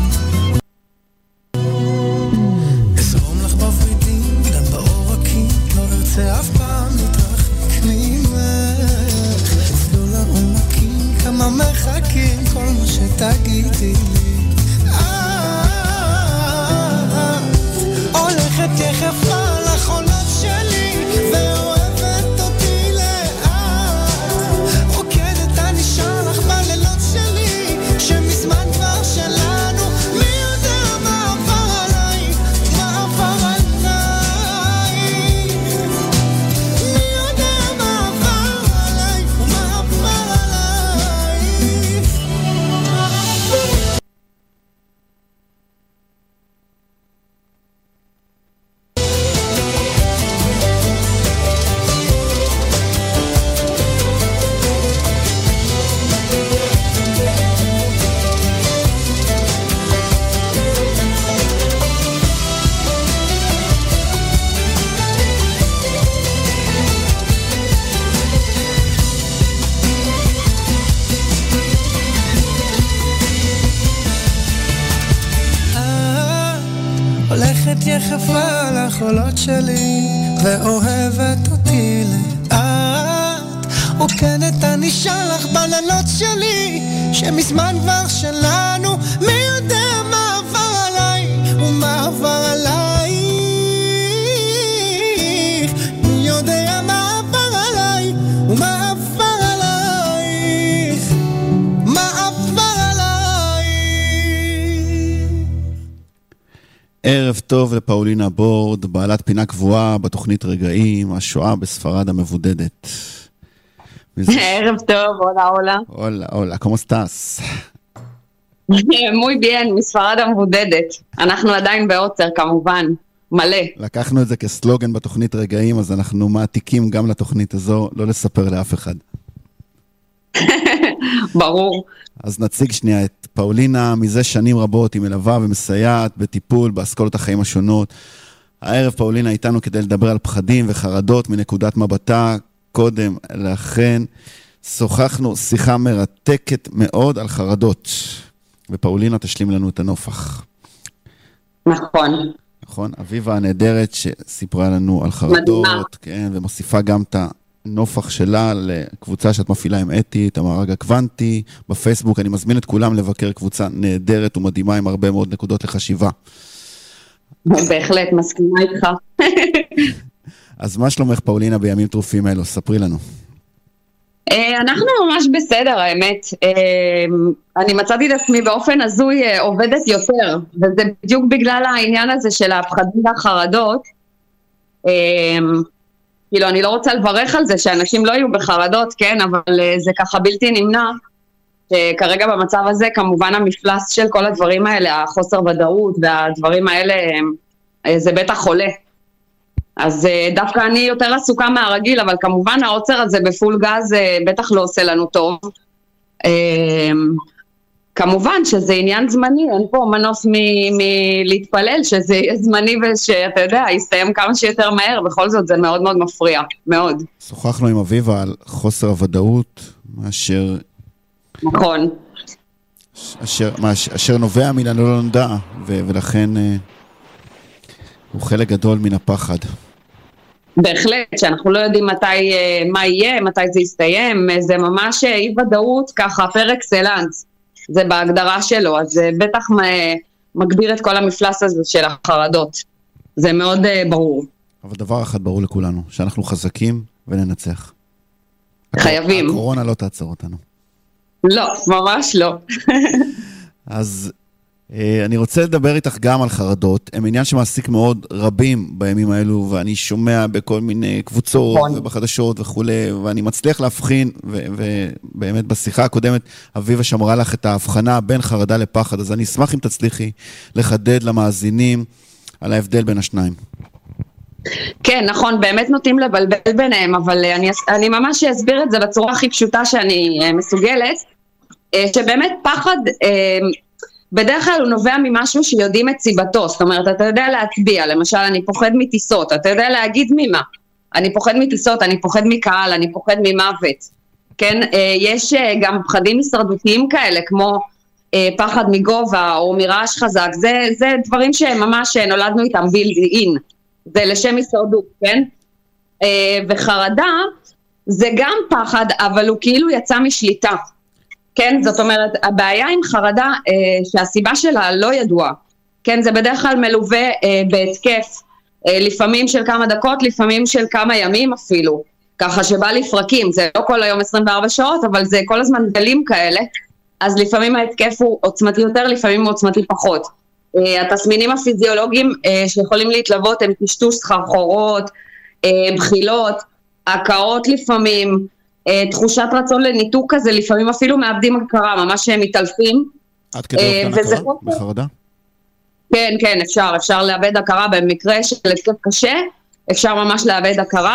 אזרום לך בוורידים, גם בעורקים, לא ארצה אף פעם להתרחק ממך. אצלו לעומקים, כמה מחכים, כל מה שתגידי לי. את הולכת יחפה לחולות שלי, ואוהבת אותי לאט. רוקדת אני שר לך בלילות שלי, שמזמן כבר שלנו. מי יודע מה עבר עליי, מה עבר עליי. מי יודע מה עבר עליי, מה עבר עליי. יחפה על החולות שלי ואוהבת אותי לאט עוקנת אני שלח בלילות שלי שמזמן כבר שלנו מי יודע מה עבר עליי ומה עבר עליי מי יודע מה עבר עליי ומה עבר עלייך מה עבר עליי. ערב טוב לפאולינה בורד, בעלת פינה קבועה בתוכנית רגעים, השואה בספרד המבודדת. ערב טוב, הולה הולה. הולה הולה, ¿cómo estás? muy bien, מספרד המבודדת. אנחנו עדיין בעוצר כמובן, מלא. לקחנו את זה כסלוגן בתוכנית רגעים, אז אנחנו מעתיקים גם לתוכנית הזו, לא לספר לאף אחד. ברור. אז נציג שנייה את פאולינה, מזה שנים רבות היא מלווה ומסייעת בטיפול באסכולות החיים השונות. הערב פאולינה איתנו כדי לדבר על פחדים וחרדות מנקודת מבטה. קודם לכן שוחחנו שיחה מרתקת מאוד על חרדות, ופאולינה תשלים לנו את הנופח. נכון. נכון, אביבה הנהדרת שסיפרה לנו על חרדות, מדהימה. כן, ומוסיפה גם את הנופח שלה לקבוצה שאת מפעילה עם אתי, את המארג הקוונטי, בפייסבוק. אני מזמין את כולם לבקר קבוצה נהדרת ומדהימה עם הרבה מאוד נקודות לחשיבה. בהחלט, מסכימה איתך. אז מה שלומך פאולינה בימים טרופים אלו? ספרי לנו. אנחנו ממש בסדר, האמת. אני מצאתי את עצמי באופן הזוי עובדת יותר, וזה בדיוק בגלל העניין הזה של הפחדים והחרדות. כאילו, אני לא רוצה לברך על זה שאנשים לא יהיו בחרדות, כן, אבל זה ככה בלתי נמנע. שכרגע במצב הזה, כמובן המפלס של כל הדברים האלה, החוסר ודאות והדברים האלה, זה בטח חולה. אז דווקא אני יותר עסוקה מהרגיל, אבל כמובן העוצר הזה בפול גז בטח לא עושה לנו טוב. כמובן שזה עניין זמני, אין פה מנוס מלהתפלל שזה יהיה זמני ושאתה יודע, יסתיים כמה שיותר מהר, בכל זאת זה מאוד מאוד מפריע, מאוד. שוחחנו עם אביבה על חוסר הוודאות, מאשר... נכון. אשר, מה, אשר נובע מן הלא נודע, ולכן... הוא חלק גדול מן הפחד. בהחלט, שאנחנו לא יודעים מתי, מה יהיה, מתי זה יסתיים, זה ממש אי ודאות, ככה, פר אקסלנס, זה בהגדרה שלו, אז זה בטח מגביר את כל המפלס הזה של החרדות, זה מאוד ברור. אבל דבר אחד ברור לכולנו, שאנחנו חזקים וננצח. חייבים. הקורונה לא תעצור אותנו. לא, ממש לא. אז... אני רוצה לדבר איתך גם על חרדות, הם עניין שמעסיק מאוד רבים בימים האלו, ואני שומע בכל מיני קבוצות ובחדשות וכו', ואני מצליח להבחין, ובאמת בשיחה הקודמת, אביבה שמרה לך את ההבחנה בין חרדה לפחד, אז אני אשמח אם תצליחי לחדד למאזינים על ההבדל בין השניים. כן, נכון, באמת נוטים לבלבל ביניהם, אבל אני, אני ממש אסביר את זה בצורה הכי פשוטה שאני מסוגלת, שבאמת פחד... בדרך כלל הוא נובע ממשהו שיודעים את סיבתו, זאת אומרת, אתה יודע להצביע, למשל, אני פוחד מטיסות, אתה יודע להגיד ממה, אני פוחד מטיסות, אני פוחד מקהל, אני פוחד ממוות, כן? יש גם פחדים הישרדותיים כאלה, כמו פחד מגובה או מרעש חזק, זה, זה דברים שממש נולדנו איתם בילד-אין, זה לשם הישרדות, כן? וחרדה זה גם פחד, אבל הוא כאילו יצא משליטה, כן, זאת אומרת, הבעיה עם חרדה אה, שהסיבה שלה לא ידועה, כן, זה בדרך כלל מלווה אה, בהתקף, אה, לפעמים של כמה דקות, לפעמים של כמה ימים אפילו, ככה שבא לפרקים, זה לא כל היום עשרים וארבע שעות, אבל זה כל הזמן גלים כאלה, אז לפעמים ההתקף הוא עוצמתי יותר, לפעמים הוא עוצמתי פחות. אה, התסמינים הפיזיולוגיים אה, שיכולים להתלוות הם טשטוש סחרחורות, אה, בחילות, הקאות לפעמים, תחושת רצון לניתוק כזה, לפעמים אפילו מאבדים הכרה, ממש שהם מתעלפים. עד כדי אובדן הכרה בחרדה? כן, כן, אפשר, אפשר לאבד הכרה, במקרה של התקף קשה, אפשר ממש לאבד הכרה.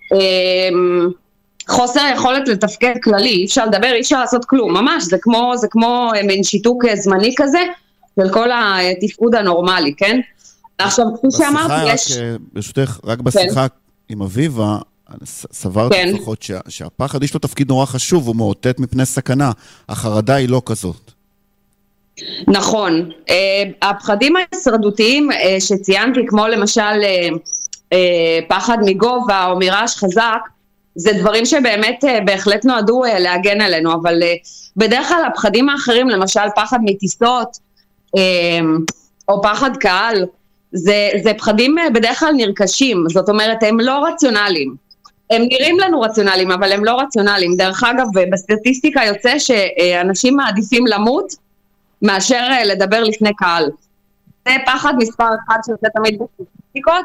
חוסר יכולת לתפקד כללי, אי אפשר לדבר, אי אפשר לעשות כלום, ממש, זה כמו, זה כמו מין שיתוק זמני כזה, של כל התפקוד הנורמלי, כן? עכשיו, כפי שאמרתי, יש... ברשותך, רק בשיחה עם אביבה, סברת כן. לפחות שה, שהפחד יש לו תפקיד נורא חשוב, הוא מאותת מפני סכנה, החרדה היא לא כזאת. נכון, הפחדים ההישרדותיים שציינתי, כמו למשל פחד מגובה או מרעש חזק, זה דברים שבאמת בהחלט נועדו להגן עלינו, אבל בדרך כלל הפחדים האחרים, למשל פחד מטיסות או פחד קהל, זה, זה פחדים בדרך כלל נרכשים, זאת אומרת הם לא רציונליים, הם נראים לנו רציונליים אבל הם לא רציונליים. דרך אגב בסטטיסטיקה יוצא שאנשים מעדיפים למות מאשר לדבר לפני קהל, זה פחד מספר אחד שיוצא תמיד בסטטיסטיקות,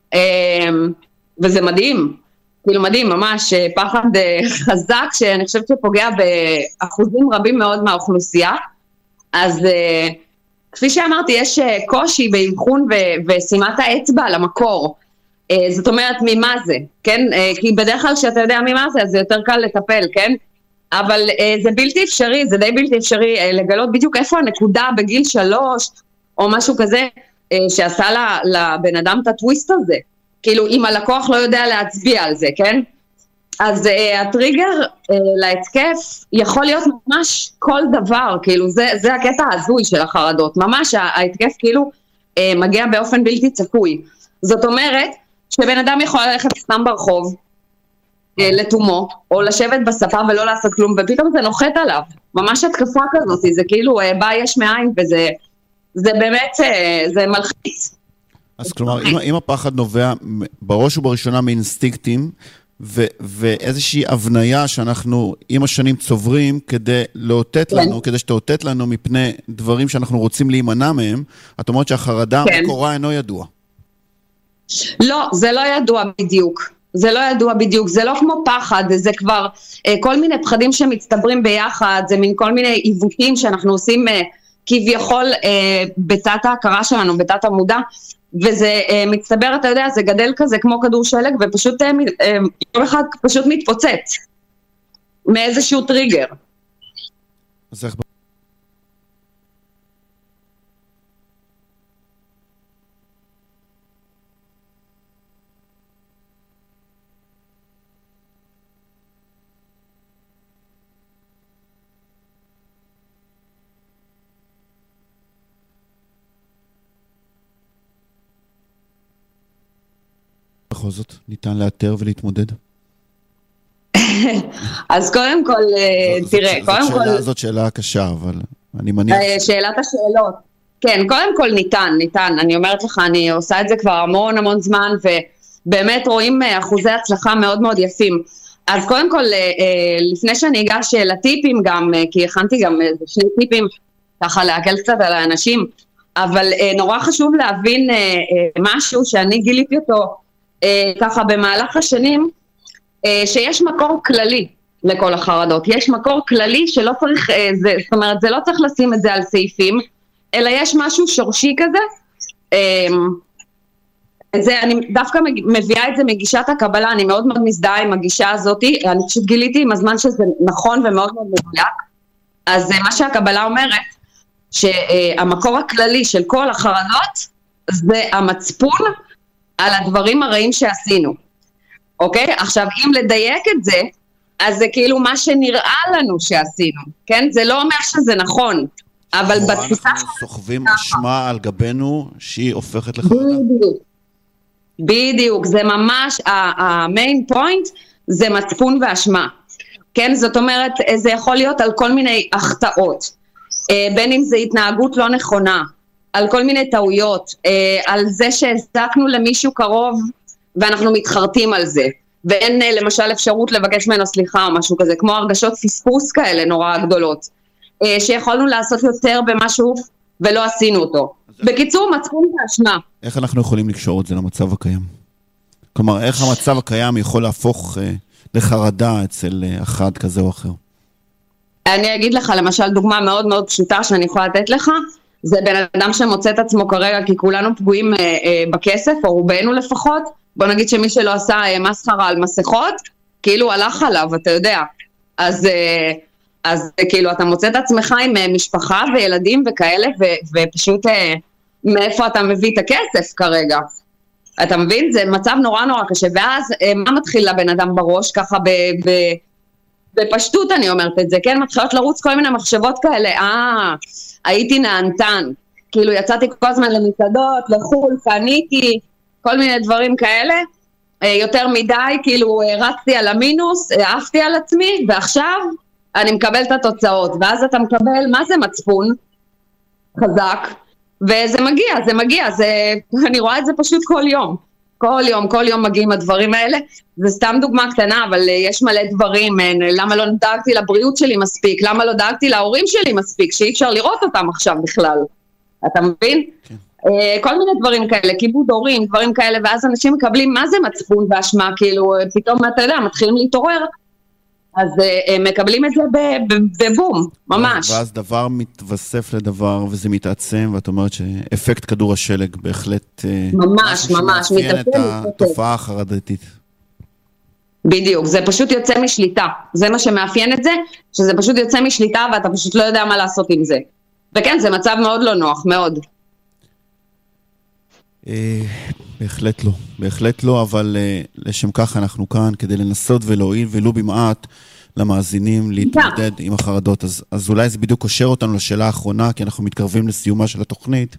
וזה מדהים, כאילו מדהים ממש, פחד חזק שאני חושבת שפוגע באחוזים רבים מאוד מהאוכלוסייה. אז כפי שאמרתי, יש קושי באבחון ושימת האצבע למקור, זאת אומרת ממה זה, כן? כי בדרך כלל כשאתה יודע ממה זה, אז זה יותר קל לטפל, כן? אבל זה בלתי אפשרי, זה די בלתי אפשרי לגלות בדיוק איפה הנקודה בגיל שלוש או משהו כזה שעשה לבן אדם את הטוויסט הזה, כאילו אם הלקוח לא יודע להצביע על זה, כן? אז uh, הטריגר uh, להתקף יכול להיות ממש כל דבר, כאילו זה, זה הקטע הזוי של החרדות, ממש ההתקף כאילו uh, מגיע באופן בלתי צפוי. זאת אומרת שבן אדם יכול ללכת סתם ברחוב uh, לתומו, או לשבת בספה ולא לעשות כלום, ופתאום זה נוחת עליו, ממש התקפה כזאת, זה כאילו uh, בא יש מאין, וזה זה באמת, uh, זה מלחיץ. אז כלומר, אם, אם הפחד נובע בראש ובראשונה מאינסטינקטים, ו- ואיזושהי הבניה שאנחנו עם השנים צוברים כדי לאותת לנו, כדי שתאותת לנו מפני דברים שאנחנו רוצים להימנע מהם, את אומרת שהחרדה המקורה אינו ידוע. לא, זה לא ידוע בדיוק. זה לא ידוע בדיוק, זה לא כמו פחד, זה כבר אה, כל מיני פחדים שמצטברים ביחד, זה מין כל מיני עיוותים שאנחנו עושים אה, כביכול אה, בתת ההכרה שלנו, בתת המודע, וזה אה, מצטבר, אתה יודע, זה גדל כזה כמו כדור שלג, ופשוט אה, אה, יום אחד פשוט מתפוצץ מאיזשהו טריגר. אז איך... בכל זאת ניתן לאתר ולהתמודד? אז קודם כל, תראה, קודם כל... זאת שאלה קשה, אבל אני מניח... שאלת השאלות. כן, קודם כל ניתן, ניתן. אני אומרת לך, אני עושה את זה כבר המון המון זמן, ובאמת רואים אחוזי הצלחה מאוד מאוד יפים. אז קודם כל, לפני שאני אגש לטיפים גם, כי הכנתי גם שני טיפים, ככה להקל קצת על האנשים, אבל נורא חשוב להבין משהו שאני גיליתי אותו, ככה במהלך השנים, שיש מקור כללי לכל החרדות. יש מקור כללי שלא צריך, זה, זאת אומרת, זה לא צריך לשים את זה על סעיפים, אלא יש משהו שורשי כזה. זה, אני דווקא מביאה את זה מגישת הקבלה, אני מאוד מאוד מזדהה עם הגישה הזאת, אני פשוט גיליתי עם הזמן שזה נכון ומאוד מאוד מדויק. אז מה שהקבלה אומרת, שהמקור הכללי של כל החרדות, זה המצפון, על הדברים הרעים שעשינו, אוקיי? עכשיו, אם לדייק את זה, אז זה כאילו מה שנראה לנו שעשינו, כן? זה לא אומר שזה נכון, אבל בתפיסה... אנחנו סוחבים אשמה על גבינו שהיא הופכת לחרדה. בדיוק, בדיוק, זה ממש, המיין פוינט זה מצפון ואשמה, כן? זאת אומרת, זה יכול להיות על כל מיני החטאות, בין אם זה התנהגות לא נכונה, על כל מיני טעויות, על זה שהזדקנו למישהו קרוב ואנחנו מתחרטים על זה, ואין למשל אפשרות לבקש ממנו סליחה או משהו כזה, כמו הרגשות פספוס כאלה נורא גדולות, שיכולנו לעשות יותר במשהו ולא עשינו אותו. בקיצור, מצפון ואשמה. איך אנחנו יכולים לקשור את זה למצב הקיים? כלומר, איך המצב הקיים יכול להפוך לחרדה אצל אחד כזה או אחר? אני אגיד לך למשל דוגמה מאוד מאוד פשוטה שאני יכולה לתת לך, זה בן אדם שמוצא את עצמו כרגע, כי כולנו פגועים אה, אה, בכסף, או רובנו לפחות, בוא נגיד שמי שלא עשה אה, מסחרה על מסכות, כאילו הלך עליו, אתה יודע. אז, אה, אז אה, כאילו אתה מוצא את עצמך עם אה, משפחה וילדים וכאלה, ו, ופשוט אה, מאיפה אתה מביא את הכסף כרגע. אתה מבין? זה מצב נורא נורא קשה, ואז אה, מה מתחיל לבן אדם בראש, ככה ב... ב בפשטות אני אומרת את זה, כן? מתחילות לרוץ כל מיני מחשבות כאלה, אה, הייתי נענתן, כאילו יצאתי כל הזמן למסעדות, לחול, קניתי, כל מיני דברים כאלה, יותר מדי, כאילו רצתי על המינוס, עפתי על עצמי, ועכשיו אני מקבל את התוצאות, ואז אתה מקבל, מה זה מצפון? חזק, וזה מגיע, זה מגיע, זה, אני רואה את זה פשוט כל יום, כל יום, כל יום מגיעים הדברים האלה, זה סתם דוגמה קטנה, אבל יש מלא דברים, למה לא דאגתי לבריאות שלי מספיק, למה לא דאגתי להורים שלי מספיק, שאי אפשר לראות אותם עכשיו בכלל, אתה מבין? כן. כל מיני דברים כאלה, כיבוד הורים, דברים כאלה, ואז אנשים מקבלים מה זה מצפון והשמה, כאילו פתאום אתה יודע, מתחילים להתעורר, אז הם מקבלים את זה בבום, ממש. ואז דבר מתווסף לדבר, וזה מתעצם, ואת אומרת שאפקט כדור השלג בהחלט... ממש, ממש, מתעצם את התופעה החרדתית. בדיוק, זה פשוט יוצא משליטה, זה מה שמאפיין את זה, שזה פשוט יוצא משליטה, ואתה פשוט לא יודע מה לעשות עם זה. וכן, זה מצב מאוד לא נוח, מאוד. בהחלט לא, בהחלט לא, אבל לשם כך אנחנו כאן כדי לנסות ולהועיל ולו במעט למאזינים להתמודד עם החרדות. אז, אז אולי זה בדיוק קושר אותנו לשאלה האחרונה, כי אנחנו מתקרבים לסיומה של התוכנית.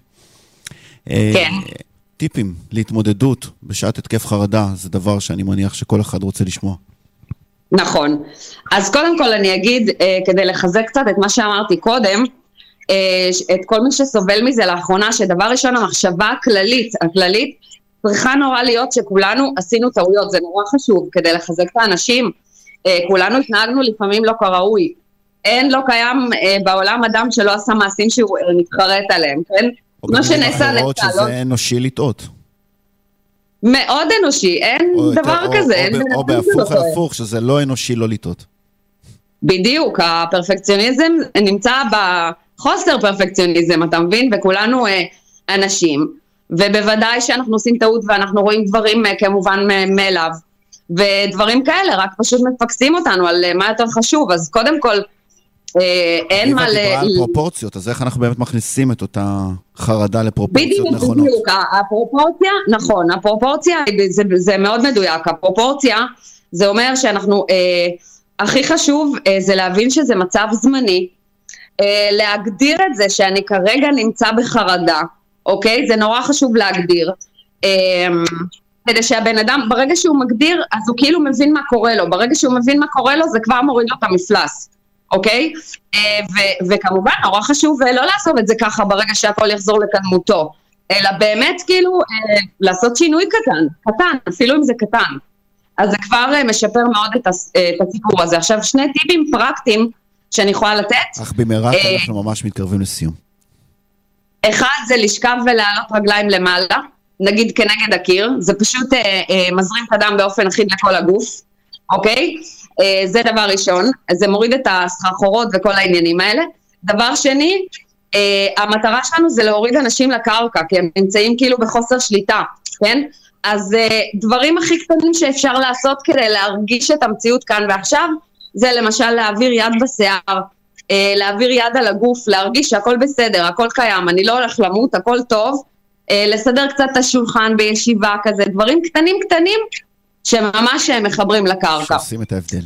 כן. טיפים להתמודדות בשעת התקף חרדה, זה דבר שאני מניח שכל אחד רוצה לשמוע. נכון. אז קודם כל אני אגיד, כדי לחזק קצת את מה שאמרתי קודם, את כל מי שסובל מזה לאחרונה, שדבר ראשון המחשבה הכללית, הכללית צריכה נורא להיות שכולנו עשינו טעויות, זה נורא חשוב, כדי לחזק את האנשים, כולנו התנהגנו לפעמים לא כראוי, אין, לא קיים בעולם אדם שלא עשה מעשים שהוא מתחרט עליהם, כן? מה שנעשה נעשה, שזה לא... אנושי לטעות. מאוד אנושי, אין דבר או, כזה. או, אין או, או בהפוך על הפוך, שזה לא אנושי לא לטעות. בדיוק, הפרפקציוניזם נמצא בחוסר פרפקציוניזם, אתה מבין? וכולנו אה, אנשים, ובוודאי שאנחנו עושים טעות ואנחנו רואים דברים אה, כמובן מאליו, ודברים כאלה, רק פשוט מפקסים אותנו על אה, מה יותר חשוב, אז קודם כל, אה, אין מה ל... דיברה על פרופורציות, אז איך אנחנו באמת מכניסים את אותה חרדה לפרופורציות בדיוק, נכונות? בדיוק, הפרופורציה, נכון, הפרופורציה, זה, זה מאוד מדויק, הפרופורציה, זה אומר שאנחנו... אה, הכי חשוב אה, זה להבין שזה מצב זמני, אה, להגדיר את זה שאני כרגע נמצא בחרדה, אוקיי? זה נורא חשוב להגדיר, אה, כדי שהבן אדם, ברגע שהוא מגדיר, אז הוא כאילו מבין מה קורה לו, ברגע שהוא מבין מה קורה לו, זה כבר מוריד לו את המפלס, אוקיי? אה, ו- וכמובן, נורא חשוב לא לעשות את זה ככה ברגע שהכל יחזור לקדמותו, אלא באמת כאילו אה, לעשות שינוי קטן, קטן, אפילו אם זה קטן. אז זה כבר משפר מאוד את הסיפור הזה. עכשיו, שני טיפים פרקטיים שאני יכולה לתת. אך במהרה, אנחנו ממש מתקרבים לסיום. אחד זה לשכב ולעלות רגליים למעלה, נגיד כנגד הקיר, זה פשוט מזרים את הדם באופן אחיד לכל הגוף, אוקיי? זה דבר ראשון, זה מוריד את הסחרחורות וכל העניינים האלה. דבר שני, המטרה שלנו זה להוריד אנשים לקרקע, כי הם נמצאים כאילו בחוסר שליטה, כן? אז דברים הכי קטנים שאפשר לעשות כדי להרגיש את המציאות כאן ועכשיו, זה למשל להעביר יד בשיער, להעביר יד על הגוף, להרגיש שהכל בסדר, הכל קיים, אני לא הולך למות, הכל טוב, לסדר קצת את השולחן בישיבה כזה, דברים קטנים קטנים שממש מחברים לקרקע. שעושים את ההבדל.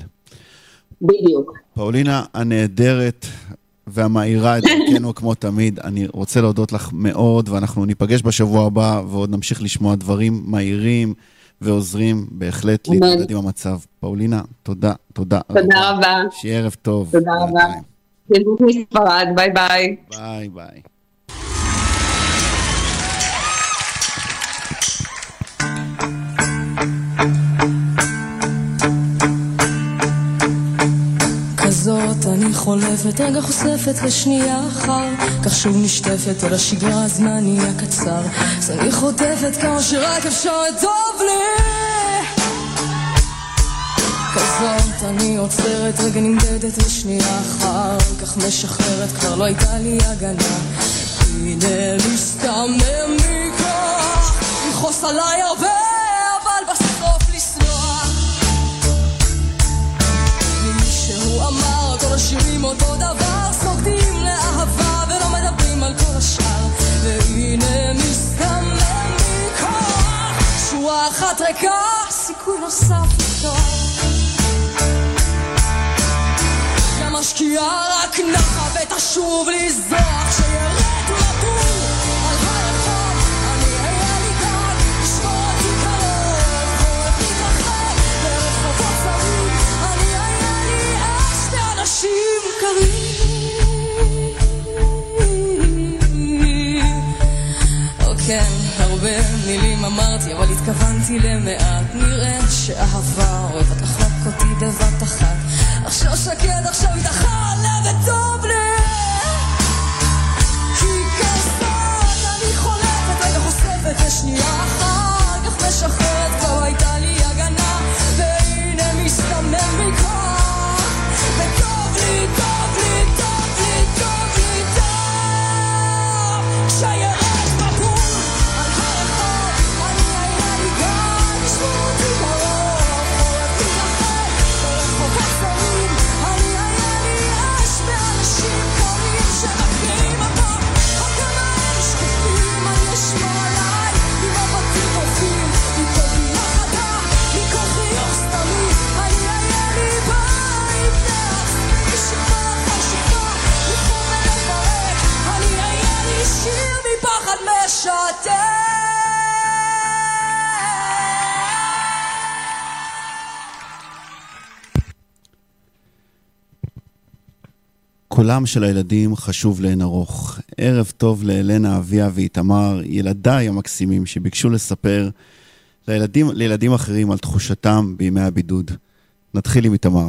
בדיוק. פאולינה הנהדרת והמאירה את דרכנו כמו תמיד, אני רוצה להודות לך מאוד, ואנחנו ניפגש בשבוע הבא, ועוד נמשיך לשמוע דברים מהירים ועוזרים בהחלט להתמודד עם המצב. פאולינה, תודה, תודה. תודה רבה. שיהיה ערב טוב. תודה רבה. חיזוק מספרד, ביי ביי. ביי ביי. זאת אני חולפת, רגע חושפת לשנייה אחר כך שוב נשטפת אל השגרה, הזמן יהיה קצר אז אני חוטפת כמה שרק אפשר טוב לי כזאת אני עוצרת, רגע נמדדת לשנייה אחר כך משחררת, כבר לא הייתה לי הגנה הנה להסתמם מכוח לכעוס עליי הרבה אבל בסוף לסלוח שהוא אמר כל השירים אותו דבר סוגדים לאהבה ולא מדברים על כל השאר והנה מסתמן מכוח שורה אחת ריקה סיכוי נוסף לפתוח השקיעה רק נחה ותשוב לזרוח שירד מבול על הרחוב אני אהיה לי כאן לשמור אותי קרוב חורף מתרחב ברחובות צרים אני אהיה לי אש לאנשים קרים כן, הרבה מילים אמרתי אבל התכוונתי למעט נראה שאהבה אוהבת לחלוק אותי בבת אחת עכשיו שקד, עכשיו מתחל וטוב לי כי כסות אני חולפת רגע חושפת לשנייה אחר כך משחררת כבר הייתה לי הגנה והנה מסתמם מכך וטוב לי, טוב לי, טוב לי, טוב לי, טוב שירד מבול על הרחוב אני היה לי גן לשמור אותי ברוב חורף מתרחב ברחובות צרים אני היה לי אש באנשים קרים שמכירים אותו הכמה הם שקופים אני אשמור עליי עם מבטים טובים איתו בילה חדה מכל חיוך סתמי אני היה לי בית נאחס משכבה חשוכה לקום ולפרק אני היה לי שיר מפחד משתק קולם של הילדים חשוב לאין ארוך. ערב טוב לאלנה, אביה ואיתמר, ילדיי המקסימים שביקשו לספר לילדים, לילדים אחרים על תחושתם בימי הבידוד. נתחיל עם איתמר.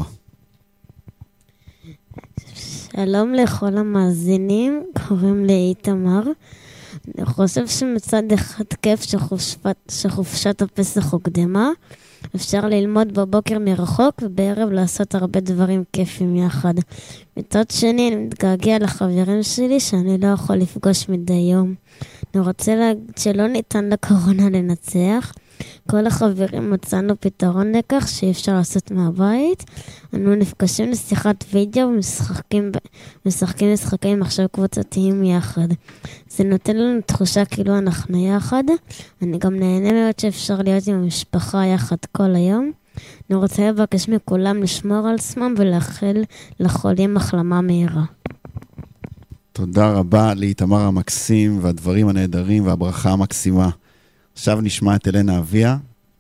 שלום לכל המאזינים, קוראים לי איתמר. אני חושב שמצד אחד כיף שחופשת, שחופשת הפסח הוקדמה. אפשר ללמוד בבוקר מרחוק ובערב לעשות הרבה דברים כיפים יחד. מצד שני אני מתגעגע לחברים שלי שאני לא יכול לפגוש מדי יום. אני רוצה להגיד שלא ניתן לקורונה לנצח. כל החברים מצאנו פתרון לכך שאי אפשר לעשות מהבית. אנו נפגשים לשיחת וידאו ומשחקים משחקים משחקים מחשב קבוצתיים יחד. זה נותן לנו תחושה כאילו אנחנו יחד. אני גם נהנה מאוד שאפשר להיות עם המשפחה יחד כל היום. אני רוצה לבקש מכולם לשמור על עצמם ולאחל לחולים החלמה מהירה. תודה רבה לאיתמר המקסים והדברים הנהדרים והברכה המקסימה. עכשיו נשמע את אלנה אביה.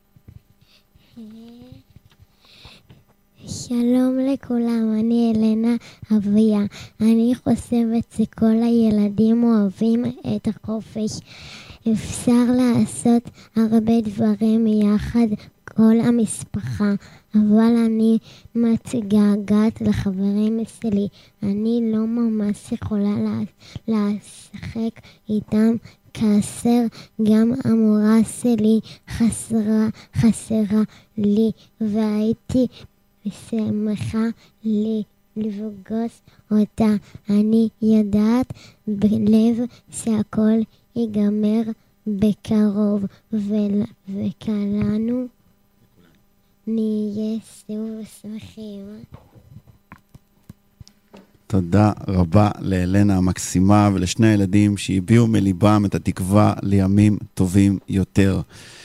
שלום לכולם, אני אלנה אביה. אני חושבת שכל הילדים אוהבים את החופש. אפשר לעשות הרבה דברים יחד, כל המשפחה, אבל אני מתגעגעת לחברים שלי. אני לא ממש יכולה לשחק איתם כאשר גם המורה שלי חסרה, חסרה לי, והייתי שמחה לי לפגוש אותה. אני יודעת בלב שהכל ייגמר בקרוב, וכולנו נהיה שוב שמחים. תודה רבה לאלנה המקסימה ולשני הילדים שהביאו מליבם את התקווה לימים טובים יותר.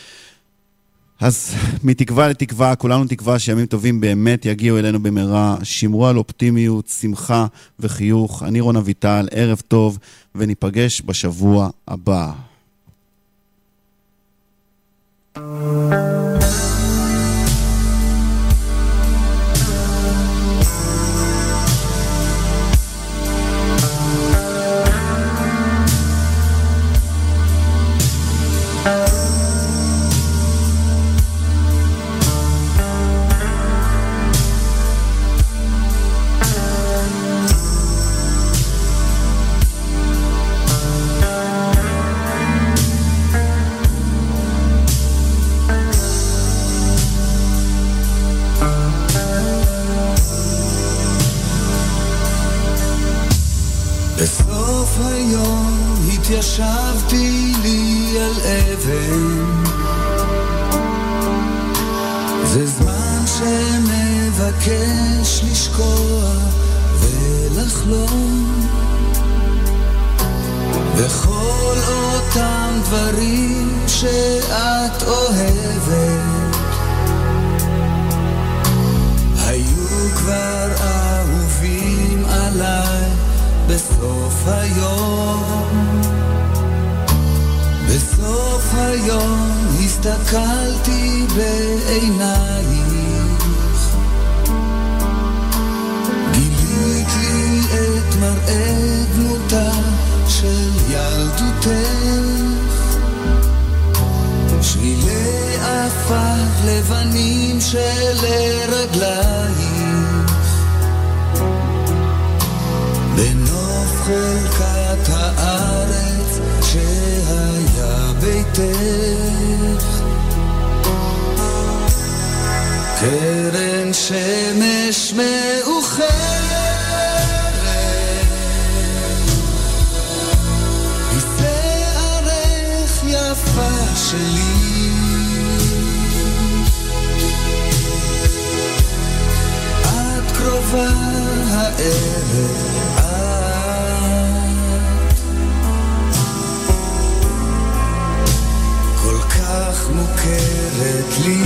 אז מתקווה לתקווה, כולנו תקווה שימים טובים באמת יגיעו אלינו במהרה. שמרו על אופטימיות, שמחה וחיוך. אני רון אביטל, ערב טוב, וניפגש בשבוע הבא. ישבתי לי על אבן, זה זמן שמבקש לשקוע ולחלום, וכל אותם דברים שאת אוהבת היו כבר אהובים בסוף היום, בסוף היום הסתכלתי בעינייך, גילית לי את מראה דמותה של ילדותך, שבילי עפר לבנים שלרגלייך, בנוף חלקת הארץ שהיה ביתך, קרן שמש מאוחרת, היא שערך יפה שלי, את קרובה הערב, כך מוכרת לי,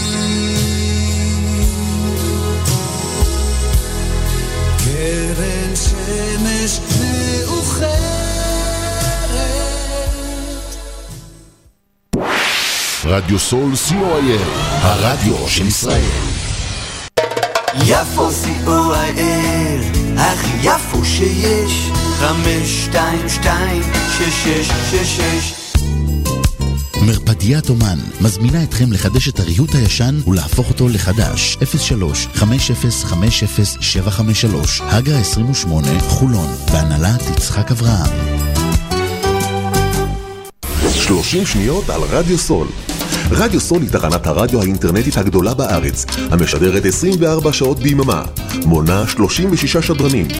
קרן שמש מאוחרת. רדיו סול סי או איי אל, הרדיו של ישראל. יפו סי או איי אל, הכי יפו שיש, חמש שתיים שתיים שש שש שש שש. מרפדיית אומן מזמינה אתכם לחדש את הריהוט הישן ולהפוך אותו לחדש. אפס שלוש חמש אפס חמש אפס שבע חמש שלוש, הגה עשרים ושמונה, חולון, בהנהלת יצחק אברהם. שלושים שניות על רדיו סול. רדיו סול היא תחנת הרדיו האינטרנטית הגדולה בארץ, המשדרת עשרים וארבע שעות ביממה, מונה שלושים ושישה שדרנים.